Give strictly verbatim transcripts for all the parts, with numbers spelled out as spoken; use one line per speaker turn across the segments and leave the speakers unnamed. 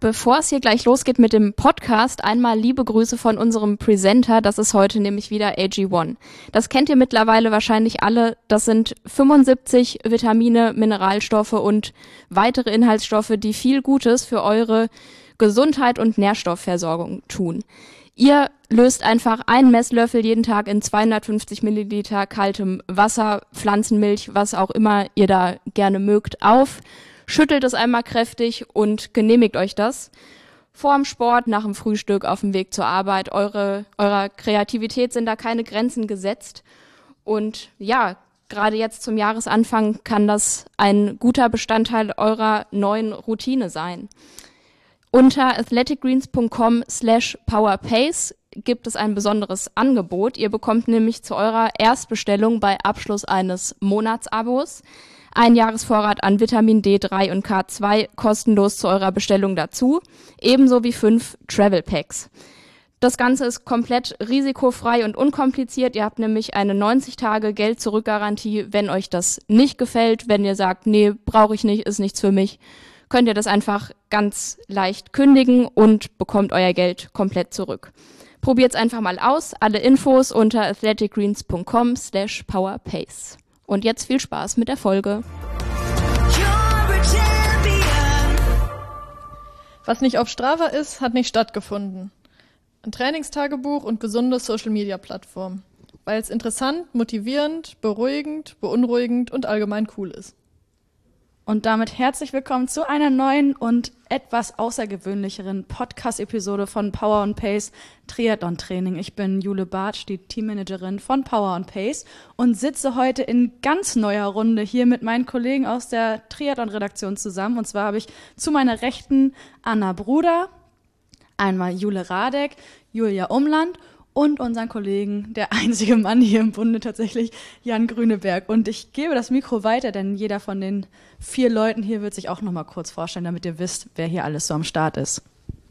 Bevor es hier gleich losgeht mit dem Podcast, einmal liebe Grüße von unserem Presenter. Das ist heute nämlich wieder A G eins. Das kennt ihr mittlerweile wahrscheinlich alle. Das sind fünfundsiebzig Vitamine, Mineralstoffe und weitere Inhaltsstoffe, die viel Gutes für eure Gesundheit und Nährstoffversorgung tun. Ihr löst einfach einen Messlöffel jeden Tag in zweihundertfünfzig Milliliter kaltem Wasser, Pflanzenmilch, was auch immer ihr da gerne mögt, auf. Schüttelt es einmal kräftig und genehmigt euch das. Vor dem Sport, nach dem Frühstück, auf dem Weg zur Arbeit. Eure, eurer Kreativität sind da keine Grenzen gesetzt. Und ja, gerade jetzt zum Jahresanfang kann das ein guter Bestandteil eurer neuen Routine sein. Unter athleticgreens.com slash powerpace gibt es ein besonderes Angebot. Ihr bekommt nämlich zu eurer Erstbestellung bei Abschluss eines Monatsabos ein Jahresvorrat an Vitamin D drei und K zwei kostenlos zu eurer Bestellung dazu, ebenso wie fünf Travel Packs. Das Ganze ist komplett risikofrei und unkompliziert. Ihr habt nämlich eine neunzig Tage Geld-Zurück-Garantie, wenn euch das nicht gefällt, wenn ihr sagt, nee, brauche ich nicht, ist nichts für mich, könnt ihr das einfach ganz leicht kündigen und bekommt euer Geld komplett zurück. Probiert's einfach mal aus. Alle Infos unter athleticgreens.com slash powerpace. Und jetzt viel Spaß mit der Folge.
Was nicht auf Strava ist, hat nicht stattgefunden. Ein Trainingstagebuch und gesunde Social-Media-Plattform. Weil es interessant, motivierend, beruhigend, beunruhigend und allgemein cool ist.
Und damit herzlich willkommen zu einer neuen und etwas außergewöhnlicheren Podcast-Episode von Power and Pace Triathlon Training. Ich bin Jule Bartsch, die Teammanagerin von Power and Pace und sitze heute in ganz neuer Runde hier mit meinen Kollegen aus der Triathlon-Redaktion zusammen. Und zwar habe ich zu meiner Rechten Anna Bruder, einmal Jule Radek, Julia Umland und unseren Kollegen, der einzige Mann hier im Bunde tatsächlich, Jan Grüneberg. Und ich gebe das Mikro weiter, denn jeder von den vier Leuten hier wird sich auch noch mal kurz vorstellen, damit ihr wisst, wer hier alles so am Start ist.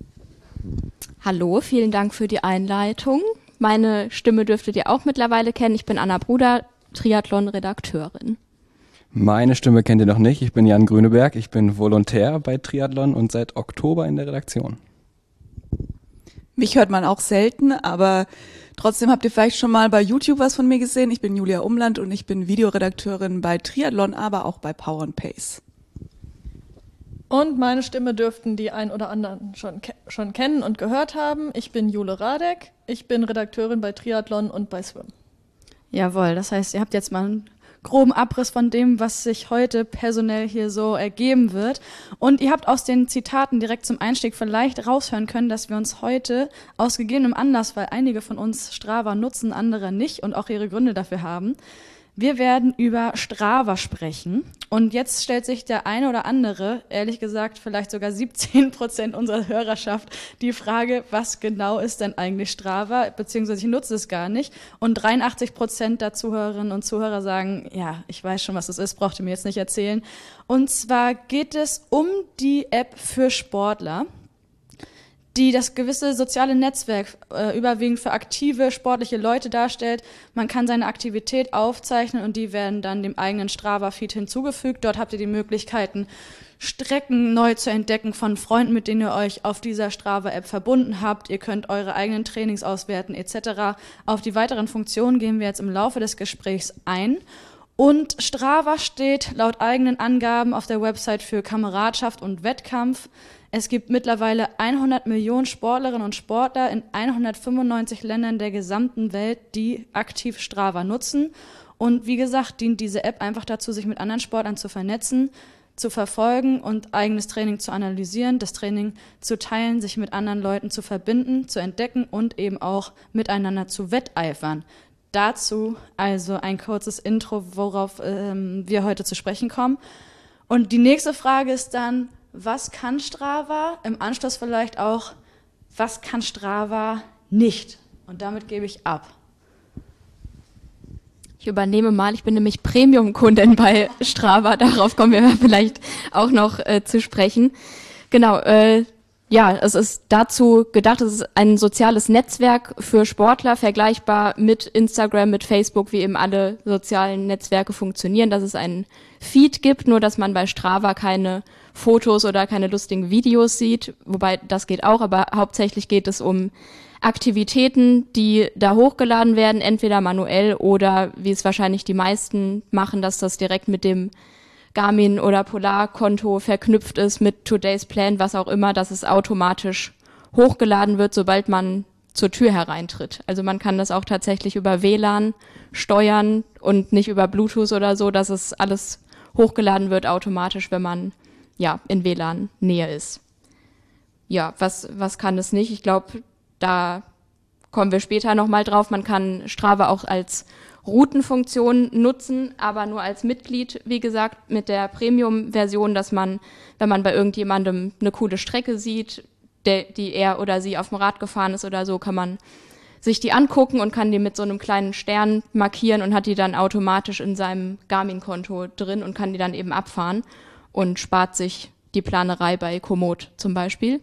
Hallo, vielen Dank für die Einleitung. Meine Stimme dürftet ihr auch mittlerweile kennen. Ich bin Anna Bruder, Triathlon-Redakteurin.
Meine Stimme kennt ihr noch nicht. Ich bin Jan Grüneberg. Ich bin Volontär bei Triathlon und seit Oktober in der Redaktion.
Mich hört man auch selten, aber trotzdem habt ihr vielleicht schon mal bei YouTube was von mir gesehen. Ich bin Julia Umland und ich bin Videoredakteurin bei Triathlon, aber auch bei Power and Pace.
Und meine Stimme dürften die ein oder anderen schon, ke- schon kennen und gehört haben. Ich bin Jule Radek, ich bin Redakteurin bei Triathlon und bei Swim.
Jawohl, das heißt, ihr habt jetzt mal einen groben Abriss von dem, was sich heute personell hier so ergeben wird. Und ihr habt aus den Zitaten direkt zum Einstieg vielleicht raushören können, dass wir uns heute aus gegebenem Anlass, weil einige von uns Strava nutzen, andere nicht und auch ihre Gründe dafür haben, wir werden über Strava sprechen. Und jetzt stellt sich der eine oder andere, ehrlich gesagt vielleicht sogar siebzehn Prozent unserer Hörerschaft, die Frage, was genau ist denn eigentlich Strava, beziehungsweise ich nutze es gar nicht. Und dreiundachtzig Prozent der Zuhörerinnen und Zuhörer sagen, ja, ich weiß schon, was es ist, braucht ihr mir jetzt nicht erzählen. Und zwar geht es um die App für Sportler, die das gewisse soziale Netzwerk äh, überwiegend für aktive, sportliche Leute darstellt. Man kann seine Aktivität aufzeichnen und die werden dann dem eigenen Strava-Feed hinzugefügt. Dort habt ihr die Möglichkeiten, Strecken neu zu entdecken von Freunden, mit denen ihr euch auf dieser Strava-App verbunden habt. Ihr könnt eure eigenen Trainings auswerten et cetera. Auf die weiteren Funktionen gehen wir jetzt im Laufe des Gesprächs ein. Und Strava steht laut eigenen Angaben auf der Website für Kameradschaft und Wettkampf. Es gibt mittlerweile hundert Millionen Sportlerinnen und Sportler in hundertfünfundneunzig Ländern der gesamten Welt, die aktiv Strava nutzen. Und wie gesagt, dient diese App einfach dazu, sich mit anderen Sportlern zu vernetzen, zu verfolgen und eigenes Training zu analysieren, das Training zu teilen, sich mit anderen Leuten zu verbinden, zu entdecken und eben auch miteinander zu wetteifern. Dazu also ein kurzes Intro, worauf ähm, wir heute zu sprechen kommen. Und die nächste Frage ist dann, was kann Strava? Im Anschluss vielleicht auch, was kann Strava nicht? Und damit gebe ich ab.
Ich übernehme mal, ich bin nämlich Premium-Kundin bei Strava, darauf kommen wir vielleicht auch noch äh, zu sprechen. Genau, äh, ja, es ist dazu gedacht, es ist ein soziales Netzwerk für Sportler, vergleichbar mit Instagram, mit Facebook, wie eben alle sozialen Netzwerke funktionieren, dass es einen Feed gibt, nur dass man bei Strava keine Fotos oder keine lustigen Videos sieht, wobei das geht auch, aber hauptsächlich geht es um Aktivitäten, die da hochgeladen werden, entweder manuell oder, wie es wahrscheinlich die meisten machen, dass das direkt mit dem Garmin- oder Polar-Konto verknüpft ist, mit Today's Plan, was auch immer, dass es automatisch hochgeladen wird, sobald man zur Tür hereintritt. Also man kann das auch tatsächlich über W L A N steuern und nicht über Bluetooth oder so, dass es alles hochgeladen wird automatisch, wenn man ja in W L A N-Nähe ist. Ja, was, was kann es nicht? Ich glaube, da kommen wir später nochmal drauf. Man kann Strava auch als Routenfunktion nutzen, aber nur als Mitglied, wie gesagt, mit der Premium-Version, dass man, wenn man bei irgendjemandem eine coole Strecke sieht, der, die er oder sie auf dem Rad gefahren ist oder so, kann man sich die angucken und kann die mit so einem kleinen Stern markieren und hat die dann automatisch in seinem Garmin-Konto drin und kann die dann eben abfahren und spart sich die Planerei bei Komoot zum Beispiel.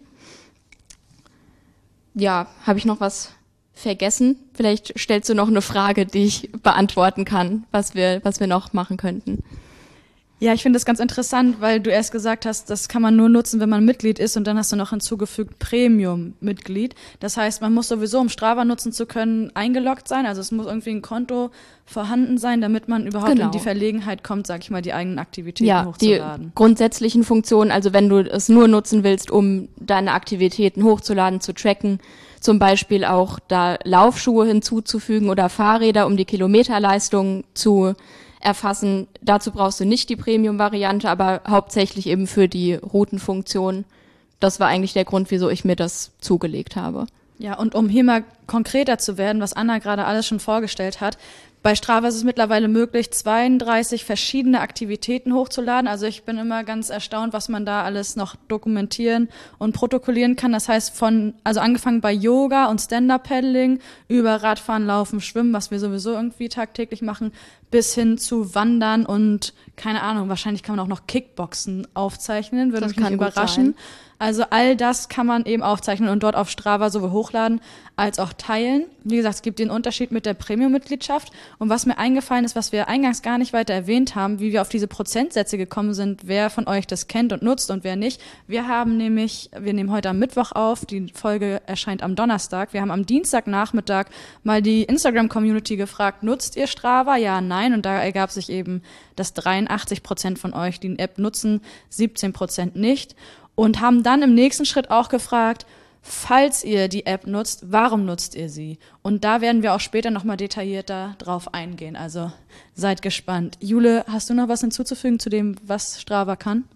Ja, habe ich noch was vergessen? Vielleicht stellst du noch eine Frage, die ich beantworten kann, was wir, was wir noch machen könnten.
Ja, ich finde das ganz interessant, weil du erst gesagt hast, das kann man nur nutzen, wenn man Mitglied ist, und dann hast du noch hinzugefügt Premium-Mitglied. Das heißt, man muss sowieso, um Strava nutzen zu können, eingeloggt sein. Also es muss irgendwie ein Konto vorhanden sein, damit man überhaupt
Genau.
in die Verlegenheit kommt, sag ich mal, die eigenen Aktivitäten
Ja, die
hochzuladen.
grundsätzlichen Funktionen, also wenn du es nur nutzen willst, um deine Aktivitäten hochzuladen, zu tracken, zum Beispiel auch da Laufschuhe hinzuzufügen oder Fahrräder, um die Kilometerleistung zu erfassen. Dazu brauchst du nicht die Premium-Variante, aber hauptsächlich eben für die Routenfunktion. Das war eigentlich der Grund, wieso ich mir das zugelegt habe.
Ja, und um hier mal konkreter zu werden, was Anna gerade alles schon vorgestellt hat, bei Strava ist es mittlerweile möglich, zweiunddreißig verschiedene Aktivitäten hochzuladen. Also ich bin immer ganz erstaunt, was man da alles noch dokumentieren und protokollieren kann. Das heißt, von, also angefangen bei Yoga und Stand-Up-Paddling, über Radfahren, Laufen, Schwimmen, was wir sowieso irgendwie tagtäglich machen, bis hin zu Wandern und, keine Ahnung, wahrscheinlich kann man auch noch Kickboxen aufzeichnen, würde
Das
mich nicht
kann gut
überraschen.
sein.
Also all das kann man eben aufzeichnen und dort auf Strava sowohl hochladen als auch teilen. Wie gesagt, es gibt den Unterschied mit der Premium-Mitgliedschaft. Und was mir eingefallen ist, was wir eingangs gar nicht weiter erwähnt haben, wie wir auf diese Prozentsätze gekommen sind, wer von euch das kennt und nutzt und wer nicht. Wir haben nämlich, wir nehmen heute am Mittwoch auf, die Folge erscheint am Donnerstag. Wir haben am Dienstagnachmittag mal die Instagram-Community gefragt, nutzt ihr Strava? Ja, nein. Und da ergab sich eben, dass dreiundachtzig Prozent von euch die App nutzen, siebzehn Prozent nicht. Und haben dann im nächsten Schritt auch gefragt, falls ihr die App nutzt, warum nutzt ihr sie? Und da werden wir auch später nochmal detaillierter drauf eingehen. Also seid gespannt. Jule, hast du noch was hinzuzufügen zu dem, was Strava kann?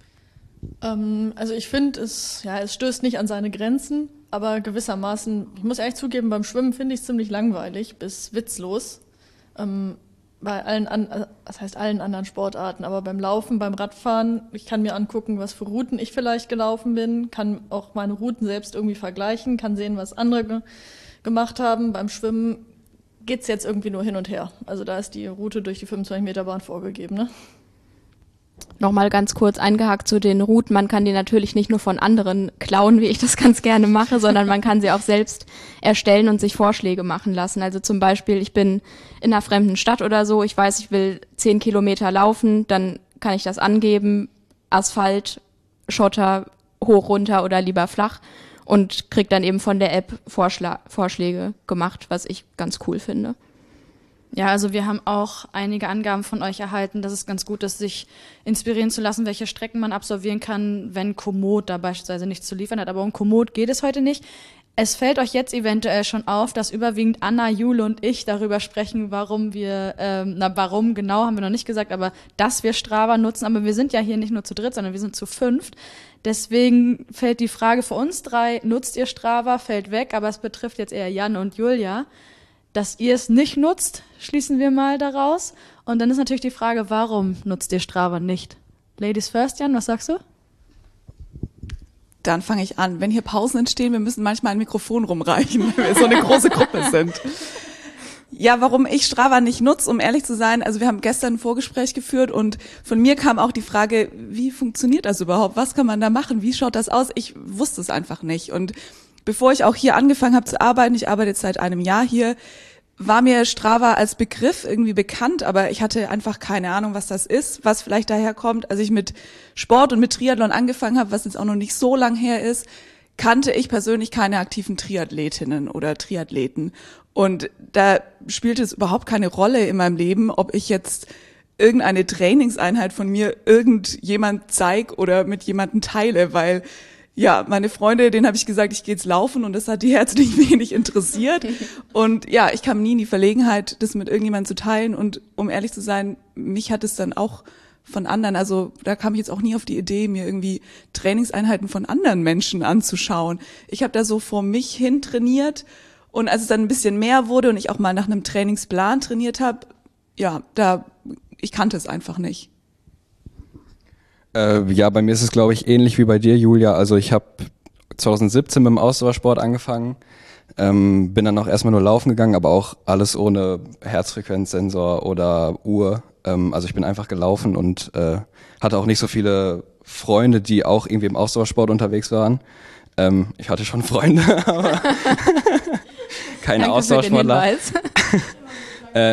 Ähm, also ich finde, es, ja, es stößt nicht an seine Grenzen, aber gewissermaßen, ich muss ehrlich zugeben, beim Schwimmen finde ich es ziemlich langweilig bis witzlos. Ähm, bei allen, an, das heißt allen anderen Sportarten, aber beim Laufen, beim Radfahren, ich kann mir angucken, was für Routen ich vielleicht gelaufen bin, kann auch meine Routen selbst irgendwie vergleichen, kann sehen, was andere ge- gemacht haben. Beim Schwimmen geht's jetzt irgendwie nur hin und her. Also da ist die Route durch die fünfundzwanzig Meter Bahn vorgegeben, ne?
Nochmal ganz kurz eingehakt zu den Routen. Man kann die natürlich nicht nur von anderen klauen, wie ich das ganz gerne mache, sondern man kann sie auch selbst erstellen und sich Vorschläge machen lassen. Also zum Beispiel, ich bin in einer fremden Stadt oder so, ich weiß, ich will zehn Kilometer laufen, dann kann ich das angeben, Asphalt, Schotter, hoch, runter oder lieber flach, und krieg dann eben von der App Vorschla- Vorschläge gemacht, was ich ganz cool finde.
Ja, also wir haben auch einige Angaben von euch erhalten, dass es ganz gut ist, sich inspirieren zu lassen, welche Strecken man absolvieren kann, wenn Komoot da beispielsweise nichts zu liefern hat. Aber um Komoot geht es heute nicht. Es fällt euch jetzt eventuell schon auf, dass überwiegend Anna, Jule und ich darüber sprechen, warum wir, ähm, na warum genau, haben wir noch nicht gesagt, aber dass wir Strava nutzen. Aber wir sind ja hier nicht nur zu dritt, sondern wir sind zu fünft. Deswegen fällt die Frage für uns drei, nutzt ihr Strava, fällt weg, aber es betrifft jetzt eher Jan und Julia. Dass ihr es nicht nutzt, schließen wir mal daraus. Und dann ist natürlich die Frage, warum nutzt ihr Strava nicht? Ladies first, Jan, was sagst du?
Dann fange ich an. Wenn hier Pausen entstehen, wir müssen manchmal ein Mikrofon rumreichen, weil wir so eine große Gruppe sind. Ja, warum ich Strava nicht nutze, um ehrlich zu sein, also wir haben gestern ein Vorgespräch geführt und von mir kam auch die Frage, wie funktioniert das überhaupt? Was kann man da machen? Wie schaut das aus? Ich wusste es einfach nicht. Und bevor ich auch hier angefangen habe zu arbeiten, ich arbeite jetzt seit einem Jahr hier, war mir Strava als Begriff irgendwie bekannt, aber ich hatte einfach keine Ahnung, was das ist, was vielleicht daher kommt. Als ich mit Sport und mit Triathlon angefangen habe, was jetzt auch noch nicht so lang her ist, kannte ich persönlich keine aktiven Triathletinnen oder Triathleten. Und da spielt es überhaupt keine Rolle in meinem Leben, ob ich jetzt irgendeine Trainingseinheit von mir irgendjemand zeig oder mit jemandem teile, weil ja, meine Freunde, denen habe ich gesagt, ich gehe jetzt laufen und das hat die herzlich wenig interessiert. Und ja, ich kam nie in die Verlegenheit, das mit irgendjemandem zu teilen. Und um ehrlich zu sein, mich hat es dann auch von anderen, also da kam ich jetzt auch nie auf die Idee, mir irgendwie Trainingseinheiten von anderen Menschen anzuschauen. Ich habe da so vor mich hin trainiert und als es dann ein bisschen mehr wurde und ich auch mal nach einem Trainingsplan trainiert habe, ja, da ich kannte es einfach nicht.
Äh, ja, bei mir ist es, glaube ich, ähnlich wie bei dir, Julia. Also ich habe zwanzig siebzehn mit dem Ausdauersport angefangen, ähm, bin dann auch erstmal nur laufen gegangen, aber auch alles ohne Herzfrequenzsensor oder Uhr. Ähm, also ich bin einfach gelaufen und äh, hatte auch nicht so viele Freunde, die auch irgendwie im Ausdauersport unterwegs waren. Ähm, ich hatte schon Freunde, aber keine
Danke
Ausdauersportler. äh,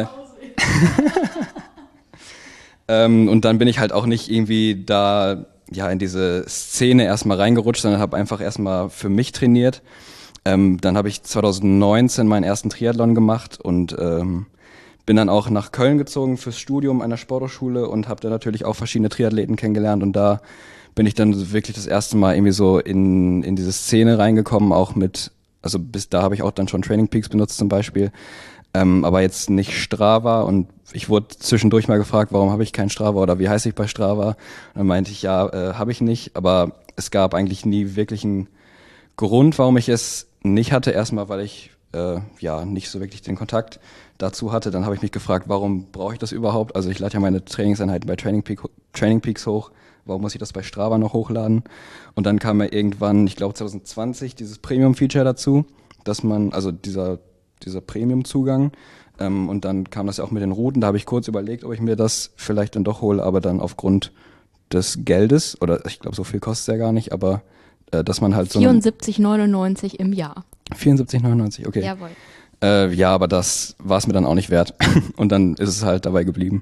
Ähm, und dann bin ich halt auch nicht irgendwie da ja in diese Szene erstmal reingerutscht, sondern habe einfach erstmal für mich trainiert. Ähm, dann habe ich zwanzig neunzehn meinen ersten Triathlon gemacht und ähm, bin dann auch nach Köln gezogen fürs Studium an der Sporthochschule und habe da natürlich auch verschiedene Triathleten kennengelernt und da bin ich dann wirklich das erste Mal irgendwie so in in diese Szene reingekommen, auch mit, also bis da habe ich auch dann schon Training Peaks benutzt zum Beispiel. Ähm, aber jetzt nicht Strava und ich wurde zwischendurch mal gefragt, warum habe ich kein Strava oder wie heiße ich bei Strava? Und dann meinte ich, ja, äh, habe ich nicht, aber es gab eigentlich nie wirklich einen Grund, warum ich es nicht hatte. Erstmal, weil ich äh, ja nicht so wirklich den Kontakt dazu hatte. Dann habe ich mich gefragt, warum brauche ich das überhaupt? Also ich lade ja meine Trainingseinheiten bei Training, Peak, Training Peaks hoch. Warum muss ich das bei Strava noch hochladen? Und dann kam ja irgendwann, ich glaube zwanzig zwanzig, dieses Premium-Feature dazu, dass man, also dieser dieser Premium-Zugang. Ähm, und dann kam das ja auch mit den Routen. Da habe ich kurz überlegt, ob ich mir das vielleicht dann doch hole, aber dann aufgrund des Geldes, oder ich glaube, so viel kostet es ja gar nicht, aber äh, dass man halt so
vierundsiebzig neunundneunzig im Jahr.
vierundsiebzig neunundneunzig, okay.
Jawohl.
Äh, ja, aber das war es mir dann auch nicht wert. Und dann ist es halt dabei geblieben.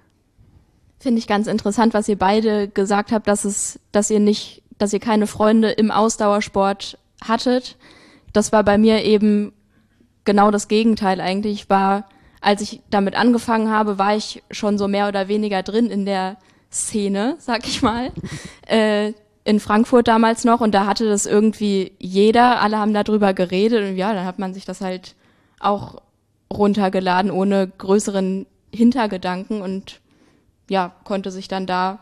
Finde ich ganz interessant, was ihr beide gesagt habt, dass es, dass ihr nicht, dass ihr keine Freunde im Ausdauersport hattet. Das war bei mir eben genau das Gegenteil eigentlich. Ich war, als ich damit angefangen habe, war ich schon so mehr oder weniger drin in der Szene, sag ich mal, äh, in Frankfurt damals noch und da hatte das irgendwie jeder, alle haben darüber geredet und ja, dann hat man sich das halt auch runtergeladen ohne größeren Hintergedanken und ja, konnte sich dann da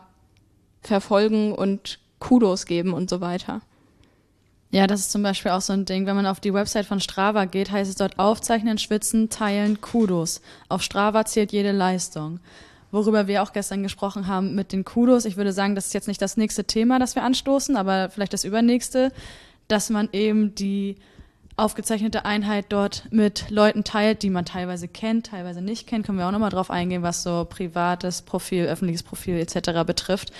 verfolgen und Kudos geben und so weiter.
Ja, das ist zum Beispiel auch so ein Ding. Wenn man auf die Website von Strava geht, heißt es dort aufzeichnen, schwitzen, teilen, Kudos. Auf Strava zählt jede Leistung. Worüber wir auch gestern gesprochen haben mit den Kudos. Ich würde sagen, das ist jetzt nicht das nächste Thema, das wir anstoßen, aber vielleicht das übernächste, dass man eben die aufgezeichnete Einheit dort mit Leuten teilt, die man teilweise kennt, teilweise nicht kennt. Können wir auch nochmal drauf eingehen, was so privates Profil, öffentliches Profil et cetera betrifft.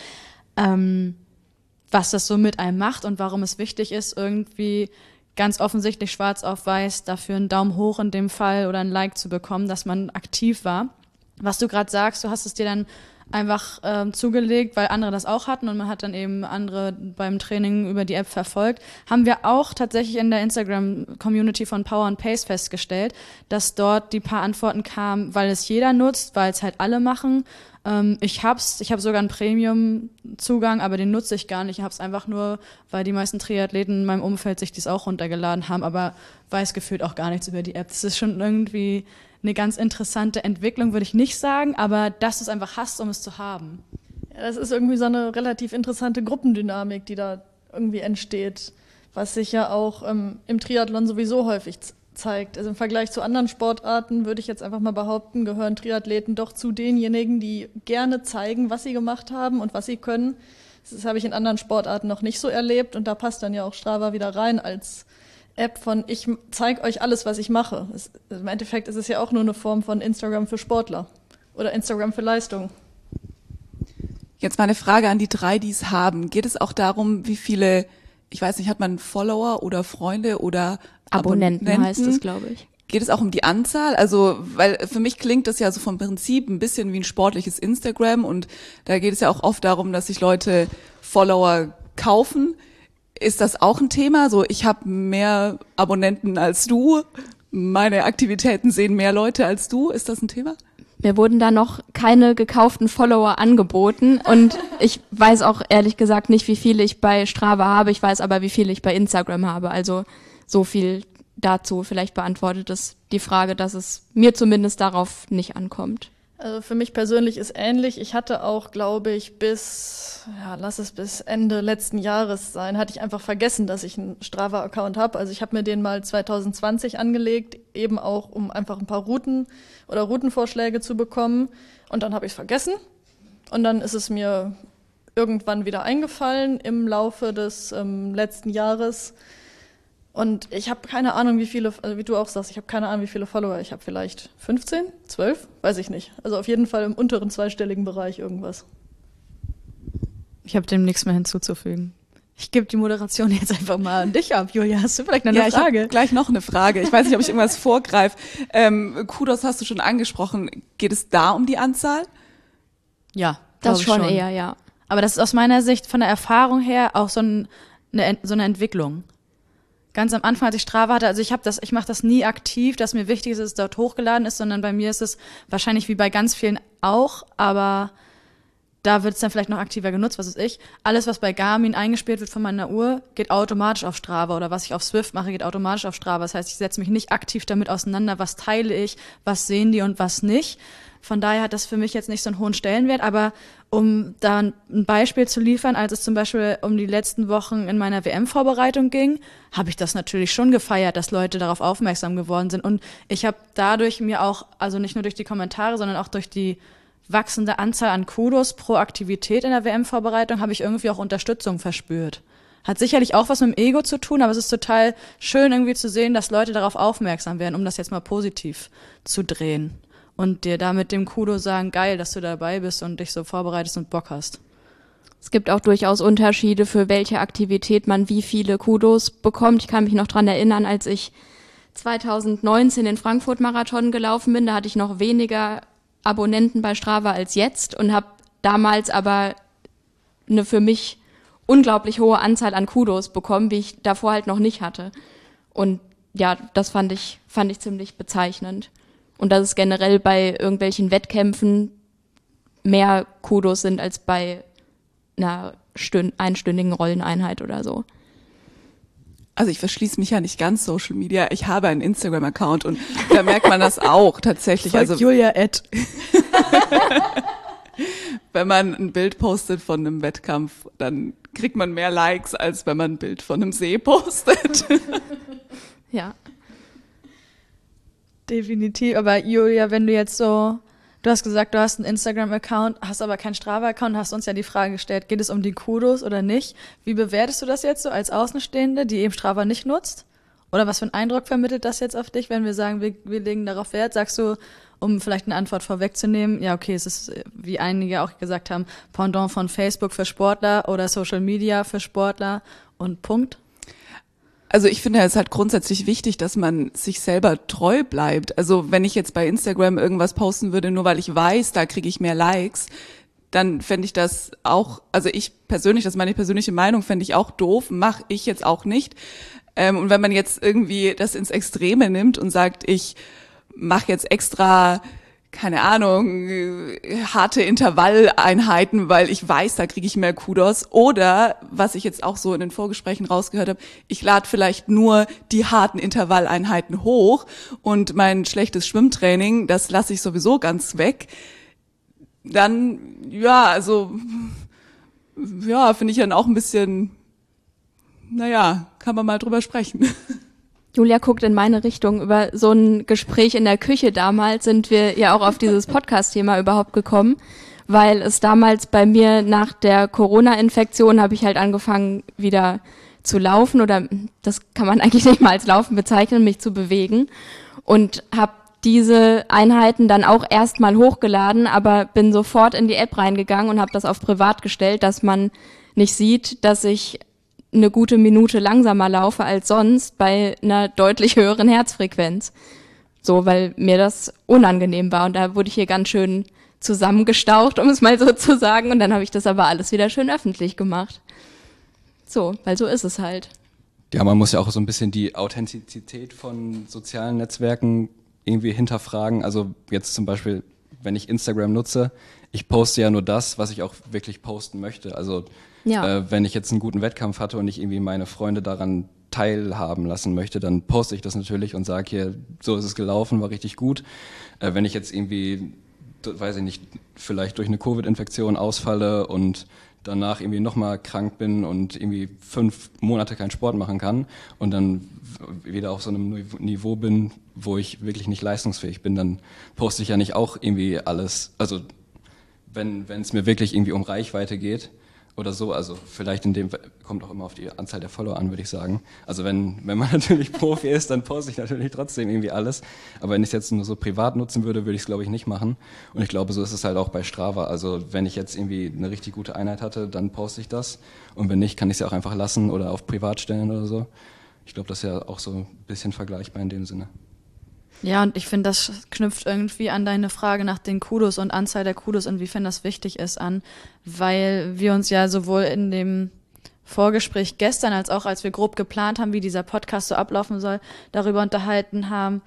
Ähm, was das so mit einem macht und warum es wichtig ist, irgendwie ganz offensichtlich schwarz auf weiß dafür einen Daumen hoch in dem Fall oder ein Like zu bekommen, dass man aktiv war. Was du gerade sagst, du hast es dir dann einfach ähm, zugelegt, weil andere das auch hatten und man hat dann eben andere beim Training über die App verfolgt. Haben wir auch tatsächlich in der Instagram-Community von Power and Pace festgestellt, dass dort die paar Antworten kamen, weil es jeder nutzt, weil es halt alle machen. Ähm, ich hab's, ich habe sogar einen Premium-Zugang, aber den nutze ich gar nicht. Ich hab's einfach nur, weil die meisten Triathleten in meinem Umfeld sich dies auch runtergeladen haben, aber weiß gefühlt auch gar nichts über die App. Das ist schon irgendwie eine ganz interessante Entwicklung, würde ich nicht sagen, aber dass du es einfach hast, um es zu haben.
Ja, das ist irgendwie so eine relativ interessante Gruppendynamik, die da irgendwie entsteht, was sich ja auch ähm, im Triathlon sowieso häufig z- zeigt. Also im Vergleich zu anderen Sportarten würde ich jetzt einfach mal behaupten, gehören Triathleten doch zu denjenigen, die gerne zeigen, was sie gemacht haben und was sie können. Das habe ich in anderen Sportarten noch nicht so erlebt und da passt dann ja auch Strava wieder rein als App von ich zeige euch alles, was ich mache. Es, im Endeffekt ist es ja auch nur eine Form von Instagram für Sportler oder Instagram für Leistung.
Jetzt mal eine Frage an die drei, die es haben. Geht es auch darum, wie viele, ich weiß nicht, hat man Follower oder Freunde oder
Abonnenten,
Abonnenten
heißt es, glaube ich.
geht es auch um die Anzahl? Also, weil für mich klingt das ja so vom Prinzip ein bisschen wie ein sportliches Instagram und da geht es ja auch oft darum, dass sich Leute Follower kaufen. Ist das auch ein Thema? So, ich habe mehr Abonnenten als du, meine Aktivitäten sehen mehr Leute als du. Ist das ein Thema?
Mir wurden da noch keine gekauften Follower angeboten und ich weiß auch ehrlich gesagt nicht, wie viele ich bei Strava habe. Ich weiß aber, wie viele ich bei Instagram habe. Also so viel dazu. Vielleicht beantwortet es die Frage, dass es mir zumindest darauf nicht ankommt.
Also für mich persönlich ist ähnlich. Ich hatte auch, glaube ich, bis, ja, lass es bis Ende letzten Jahres sein, hatte ich einfach vergessen, dass ich einen Strava-Account habe. Also ich habe mir den mal zwanzig zwanzig angelegt, eben auch, um einfach ein paar Routen oder Routenvorschläge zu bekommen. Und dann habe ich es vergessen. Und dann ist es mir irgendwann wieder eingefallen im Laufe des ähm, letzten Jahres. Und ich habe keine Ahnung, wie viele, also wie du auch sagst, ich habe keine Ahnung, wie viele Follower. Ich habe vielleicht fünfzehn, zwölf, weiß ich nicht. Also auf jeden Fall im unteren zweistelligen Bereich irgendwas.
Ich habe dem nichts mehr hinzuzufügen. Ich gebe die Moderation jetzt einfach mal an dich ab. Julia, hast du vielleicht noch eine
ja,
Frage?
Ich habe gleich noch eine Frage. Ich weiß nicht, ob ich irgendwas vorgreife. Ähm, Kudos hast du schon angesprochen. Geht es da um die Anzahl?
Ja,
das schon,
schon
eher, ja.
Aber das ist aus meiner Sicht von der Erfahrung her auch so, ein, eine, so eine Entwicklung. Ganz am Anfang, als ich Strava hatte, also ich habe das, ich mache das nie aktiv, dass mir wichtig ist, dass es dort hochgeladen ist, sondern bei mir ist es wahrscheinlich wie bei ganz vielen auch, aber da wird es dann vielleicht noch aktiver genutzt, was weiß ich. Alles, was bei Garmin eingespielt wird von meiner Uhr, geht automatisch auf Strava oder was ich auf Zwift mache, geht automatisch auf Strava. Das heißt, ich setze mich nicht aktiv damit auseinander, was teile ich, was sehen die und was nicht. Von daher hat das für mich jetzt nicht so einen hohen Stellenwert, aber um da ein Beispiel zu liefern, als es zum Beispiel um die letzten Wochen in meiner W M-Vorbereitung ging, habe ich das natürlich schon gefeiert, dass Leute darauf aufmerksam geworden sind. Und ich habe dadurch mir auch, also nicht nur durch die Kommentare, sondern auch durch die wachsende Anzahl an Kudos pro Aktivität in der W M-Vorbereitung, habe ich irgendwie auch Unterstützung verspürt. Hat sicherlich auch was mit dem Ego zu tun, aber es ist total schön irgendwie zu sehen, dass Leute darauf aufmerksam werden, um das jetzt mal positiv zu drehen. Und dir da mit dem Kudo sagen, geil, dass du dabei bist und dich so vorbereitest und Bock hast.
Es gibt auch durchaus Unterschiede, für welche Aktivität man wie viele Kudos bekommt. Ich kann mich noch dran erinnern, als ich zwanzig neunzehn den Frankfurt-Marathon gelaufen bin, da hatte ich noch weniger Abonnenten bei Strava als jetzt und habe damals aber eine für mich unglaublich hohe Anzahl an Kudos bekommen, wie ich davor halt noch nicht hatte. Und ja, das fand ich, fand ich ziemlich bezeichnend. Und dass es generell bei irgendwelchen Wettkämpfen mehr Kudos sind als bei einer stünd- einstündigen Rolleneinheit oder so.
Also ich verschließe mich ja nicht ganz Social Media. Ich habe einen Instagram-Account und da merkt man das auch tatsächlich.
Folgt
also
Julia Ed.
Wenn man ein Bild postet von einem Wettkampf, dann kriegt man mehr Likes, als wenn man ein Bild von einem See postet.
Ja.
Definitiv, aber Julia, wenn du jetzt so, du hast gesagt, du hast einen Instagram-Account, hast aber keinen Strava-Account, hast uns ja die Frage gestellt, geht es um die Kudos oder nicht? Wie bewertest du das jetzt so als Außenstehende, die eben Strava nicht nutzt? Oder was für einen Eindruck vermittelt das jetzt auf dich, wenn wir sagen, wir, wir legen darauf Wert? Sagst du, um vielleicht eine Antwort vorwegzunehmen, ja okay, es ist, wie einige auch gesagt haben, Pendant von Facebook für Sportler oder Social Media für Sportler und Punkt?
Also ich finde, es ist halt grundsätzlich wichtig, dass man sich selber treu bleibt. Also wenn ich jetzt bei Instagram irgendwas posten würde, nur weil ich weiß, da kriege ich mehr Likes, dann fände ich das auch, also ich persönlich, das ist meine persönliche Meinung, fände ich auch doof, mache ich jetzt auch nicht. Ähm, und wenn man jetzt irgendwie das ins Extreme nimmt und sagt, ich mache jetzt extra, keine Ahnung, harte Intervalleinheiten, weil ich weiß, da kriege ich mehr Kudos. Oder, was ich jetzt auch so in den Vorgesprächen rausgehört habe, ich lade vielleicht nur die harten Intervalleinheiten hoch und mein schlechtes Schwimmtraining, das lasse ich sowieso ganz weg. Dann, ja, also, ja, finde ich dann auch ein bisschen, naja, kann man mal drüber sprechen.
Julia guckt in meine Richtung. Über so ein Gespräch in der Küche damals sind wir ja auch auf dieses Podcast-Thema überhaupt gekommen, weil es damals bei mir nach der Corona-Infektion habe ich halt angefangen wieder zu laufen oder das kann man eigentlich nicht mal als Laufen bezeichnen, mich zu bewegen und habe diese Einheiten dann auch erstmal hochgeladen, aber bin sofort in die App reingegangen und habe das auf privat gestellt, dass man nicht sieht, dass ich eine gute Minute langsamer laufe als sonst bei einer deutlich höheren Herzfrequenz. So, weil mir das unangenehm war und da wurde ich hier ganz schön zusammengestaucht, um es mal so zu sagen, und dann habe ich das aber alles wieder schön öffentlich gemacht. So, weil so ist es halt.
Ja, man muss ja auch so ein bisschen die Authentizität von sozialen Netzwerken irgendwie hinterfragen. Also jetzt zum Beispiel, wenn ich Instagram nutze, ich poste ja nur das, was ich auch wirklich posten möchte. Also
Ja.
äh, wenn ich jetzt einen guten Wettkampf hatte und ich irgendwie meine Freunde daran teilhaben lassen möchte, dann poste ich das natürlich und sage hier, so ist es gelaufen, war richtig gut. Äh, wenn ich jetzt irgendwie, weiß ich nicht, vielleicht durch eine Covid-Infektion ausfalle und danach irgendwie nochmal krank bin und irgendwie fünf Monate keinen Sport machen kann und dann wieder auf so einem Niveau bin, wo ich wirklich nicht leistungsfähig bin, dann poste ich ja nicht auch irgendwie alles. Also wenn wenn es mir wirklich irgendwie um Reichweite geht oder so, also vielleicht in dem, kommt auch immer auf die Anzahl der Follower an, würde ich sagen. Also wenn wenn man natürlich Profi ist, dann poste ich natürlich trotzdem irgendwie alles. Aber wenn ich es jetzt nur so privat nutzen würde, würde ich es, glaube ich, nicht machen. Und ich glaube, so ist es halt auch bei Strava. Also wenn ich jetzt irgendwie eine richtig gute Einheit hatte, dann poste ich das. Und wenn nicht, kann ich es ja auch einfach lassen oder auf privat stellen oder so. Ich glaube, das ist ja auch so ein bisschen vergleichbar in dem Sinne.
Ja, und ich finde, das knüpft irgendwie an deine Frage nach den Kudos und Anzahl der Kudos, inwiefern das wichtig ist, an, weil wir uns ja sowohl in dem Vorgespräch gestern als auch, als wir grob geplant haben, wie dieser Podcast so ablaufen soll, darüber unterhalten haben,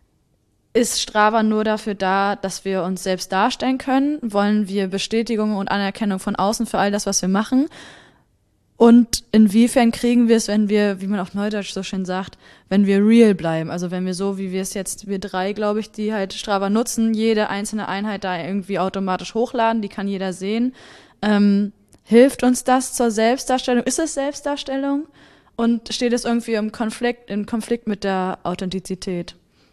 ist Strava nur dafür da, dass wir uns selbst darstellen können? Wollen wir Bestätigung und Anerkennung von außen für all das, was wir machen? Und inwiefern kriegen wir es, wenn wir, wie man auf Neudeutsch so schön sagt, wenn wir real bleiben? Also wenn wir so, wie wir es jetzt, wir drei, glaube ich, die halt Strava nutzen, jede einzelne Einheit da irgendwie automatisch hochladen, die kann jeder sehen. Ähm, hilft uns das zur Selbstdarstellung? Ist es Selbstdarstellung? Und steht es irgendwie im Konflikt, im Konflikt mit der Authentizität?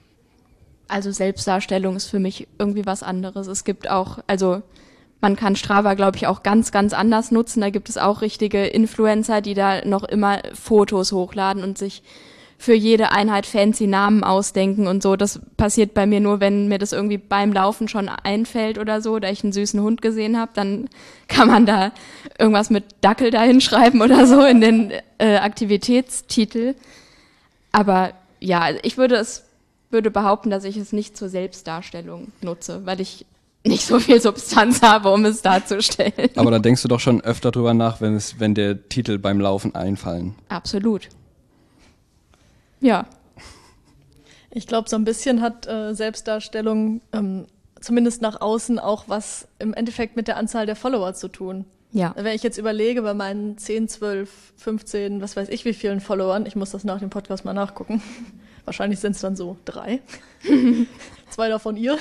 Also Selbstdarstellung ist für mich irgendwie was anderes. Es gibt auch, also man kann Strava, glaube ich, auch ganz, ganz anders nutzen. Da gibt es auch richtige Influencer, die da noch immer Fotos hochladen und sich für jede Einheit fancy Namen ausdenken und so. Das passiert bei mir nur, wenn mir das irgendwie beim Laufen schon einfällt oder so, da ich einen süßen Hund gesehen habe, dann kann man da irgendwas mit Dackel da hinschreiben oder so in den äh, Aktivitätstitel. Aber ja, ich würde es würde behaupten, dass ich es nicht zur Selbstdarstellung nutze, weil ich nicht so viel Substanz habe, um es darzustellen.
Aber da denkst du doch schon öfter drüber nach, wenn es, wenn der Titel beim Laufen einfallen.
Absolut. Ja.
Ich glaube, so ein bisschen hat äh, Selbstdarstellung ähm, zumindest nach außen auch was im Endeffekt mit der Anzahl der Follower zu tun.
Ja.
Wenn ich jetzt überlege, bei meinen zehn, zwölf, fünfzehn, was weiß ich wie vielen Followern, ich muss das nach dem Podcast mal nachgucken. Wahrscheinlich sind es dann so drei. Zwei davon ihr.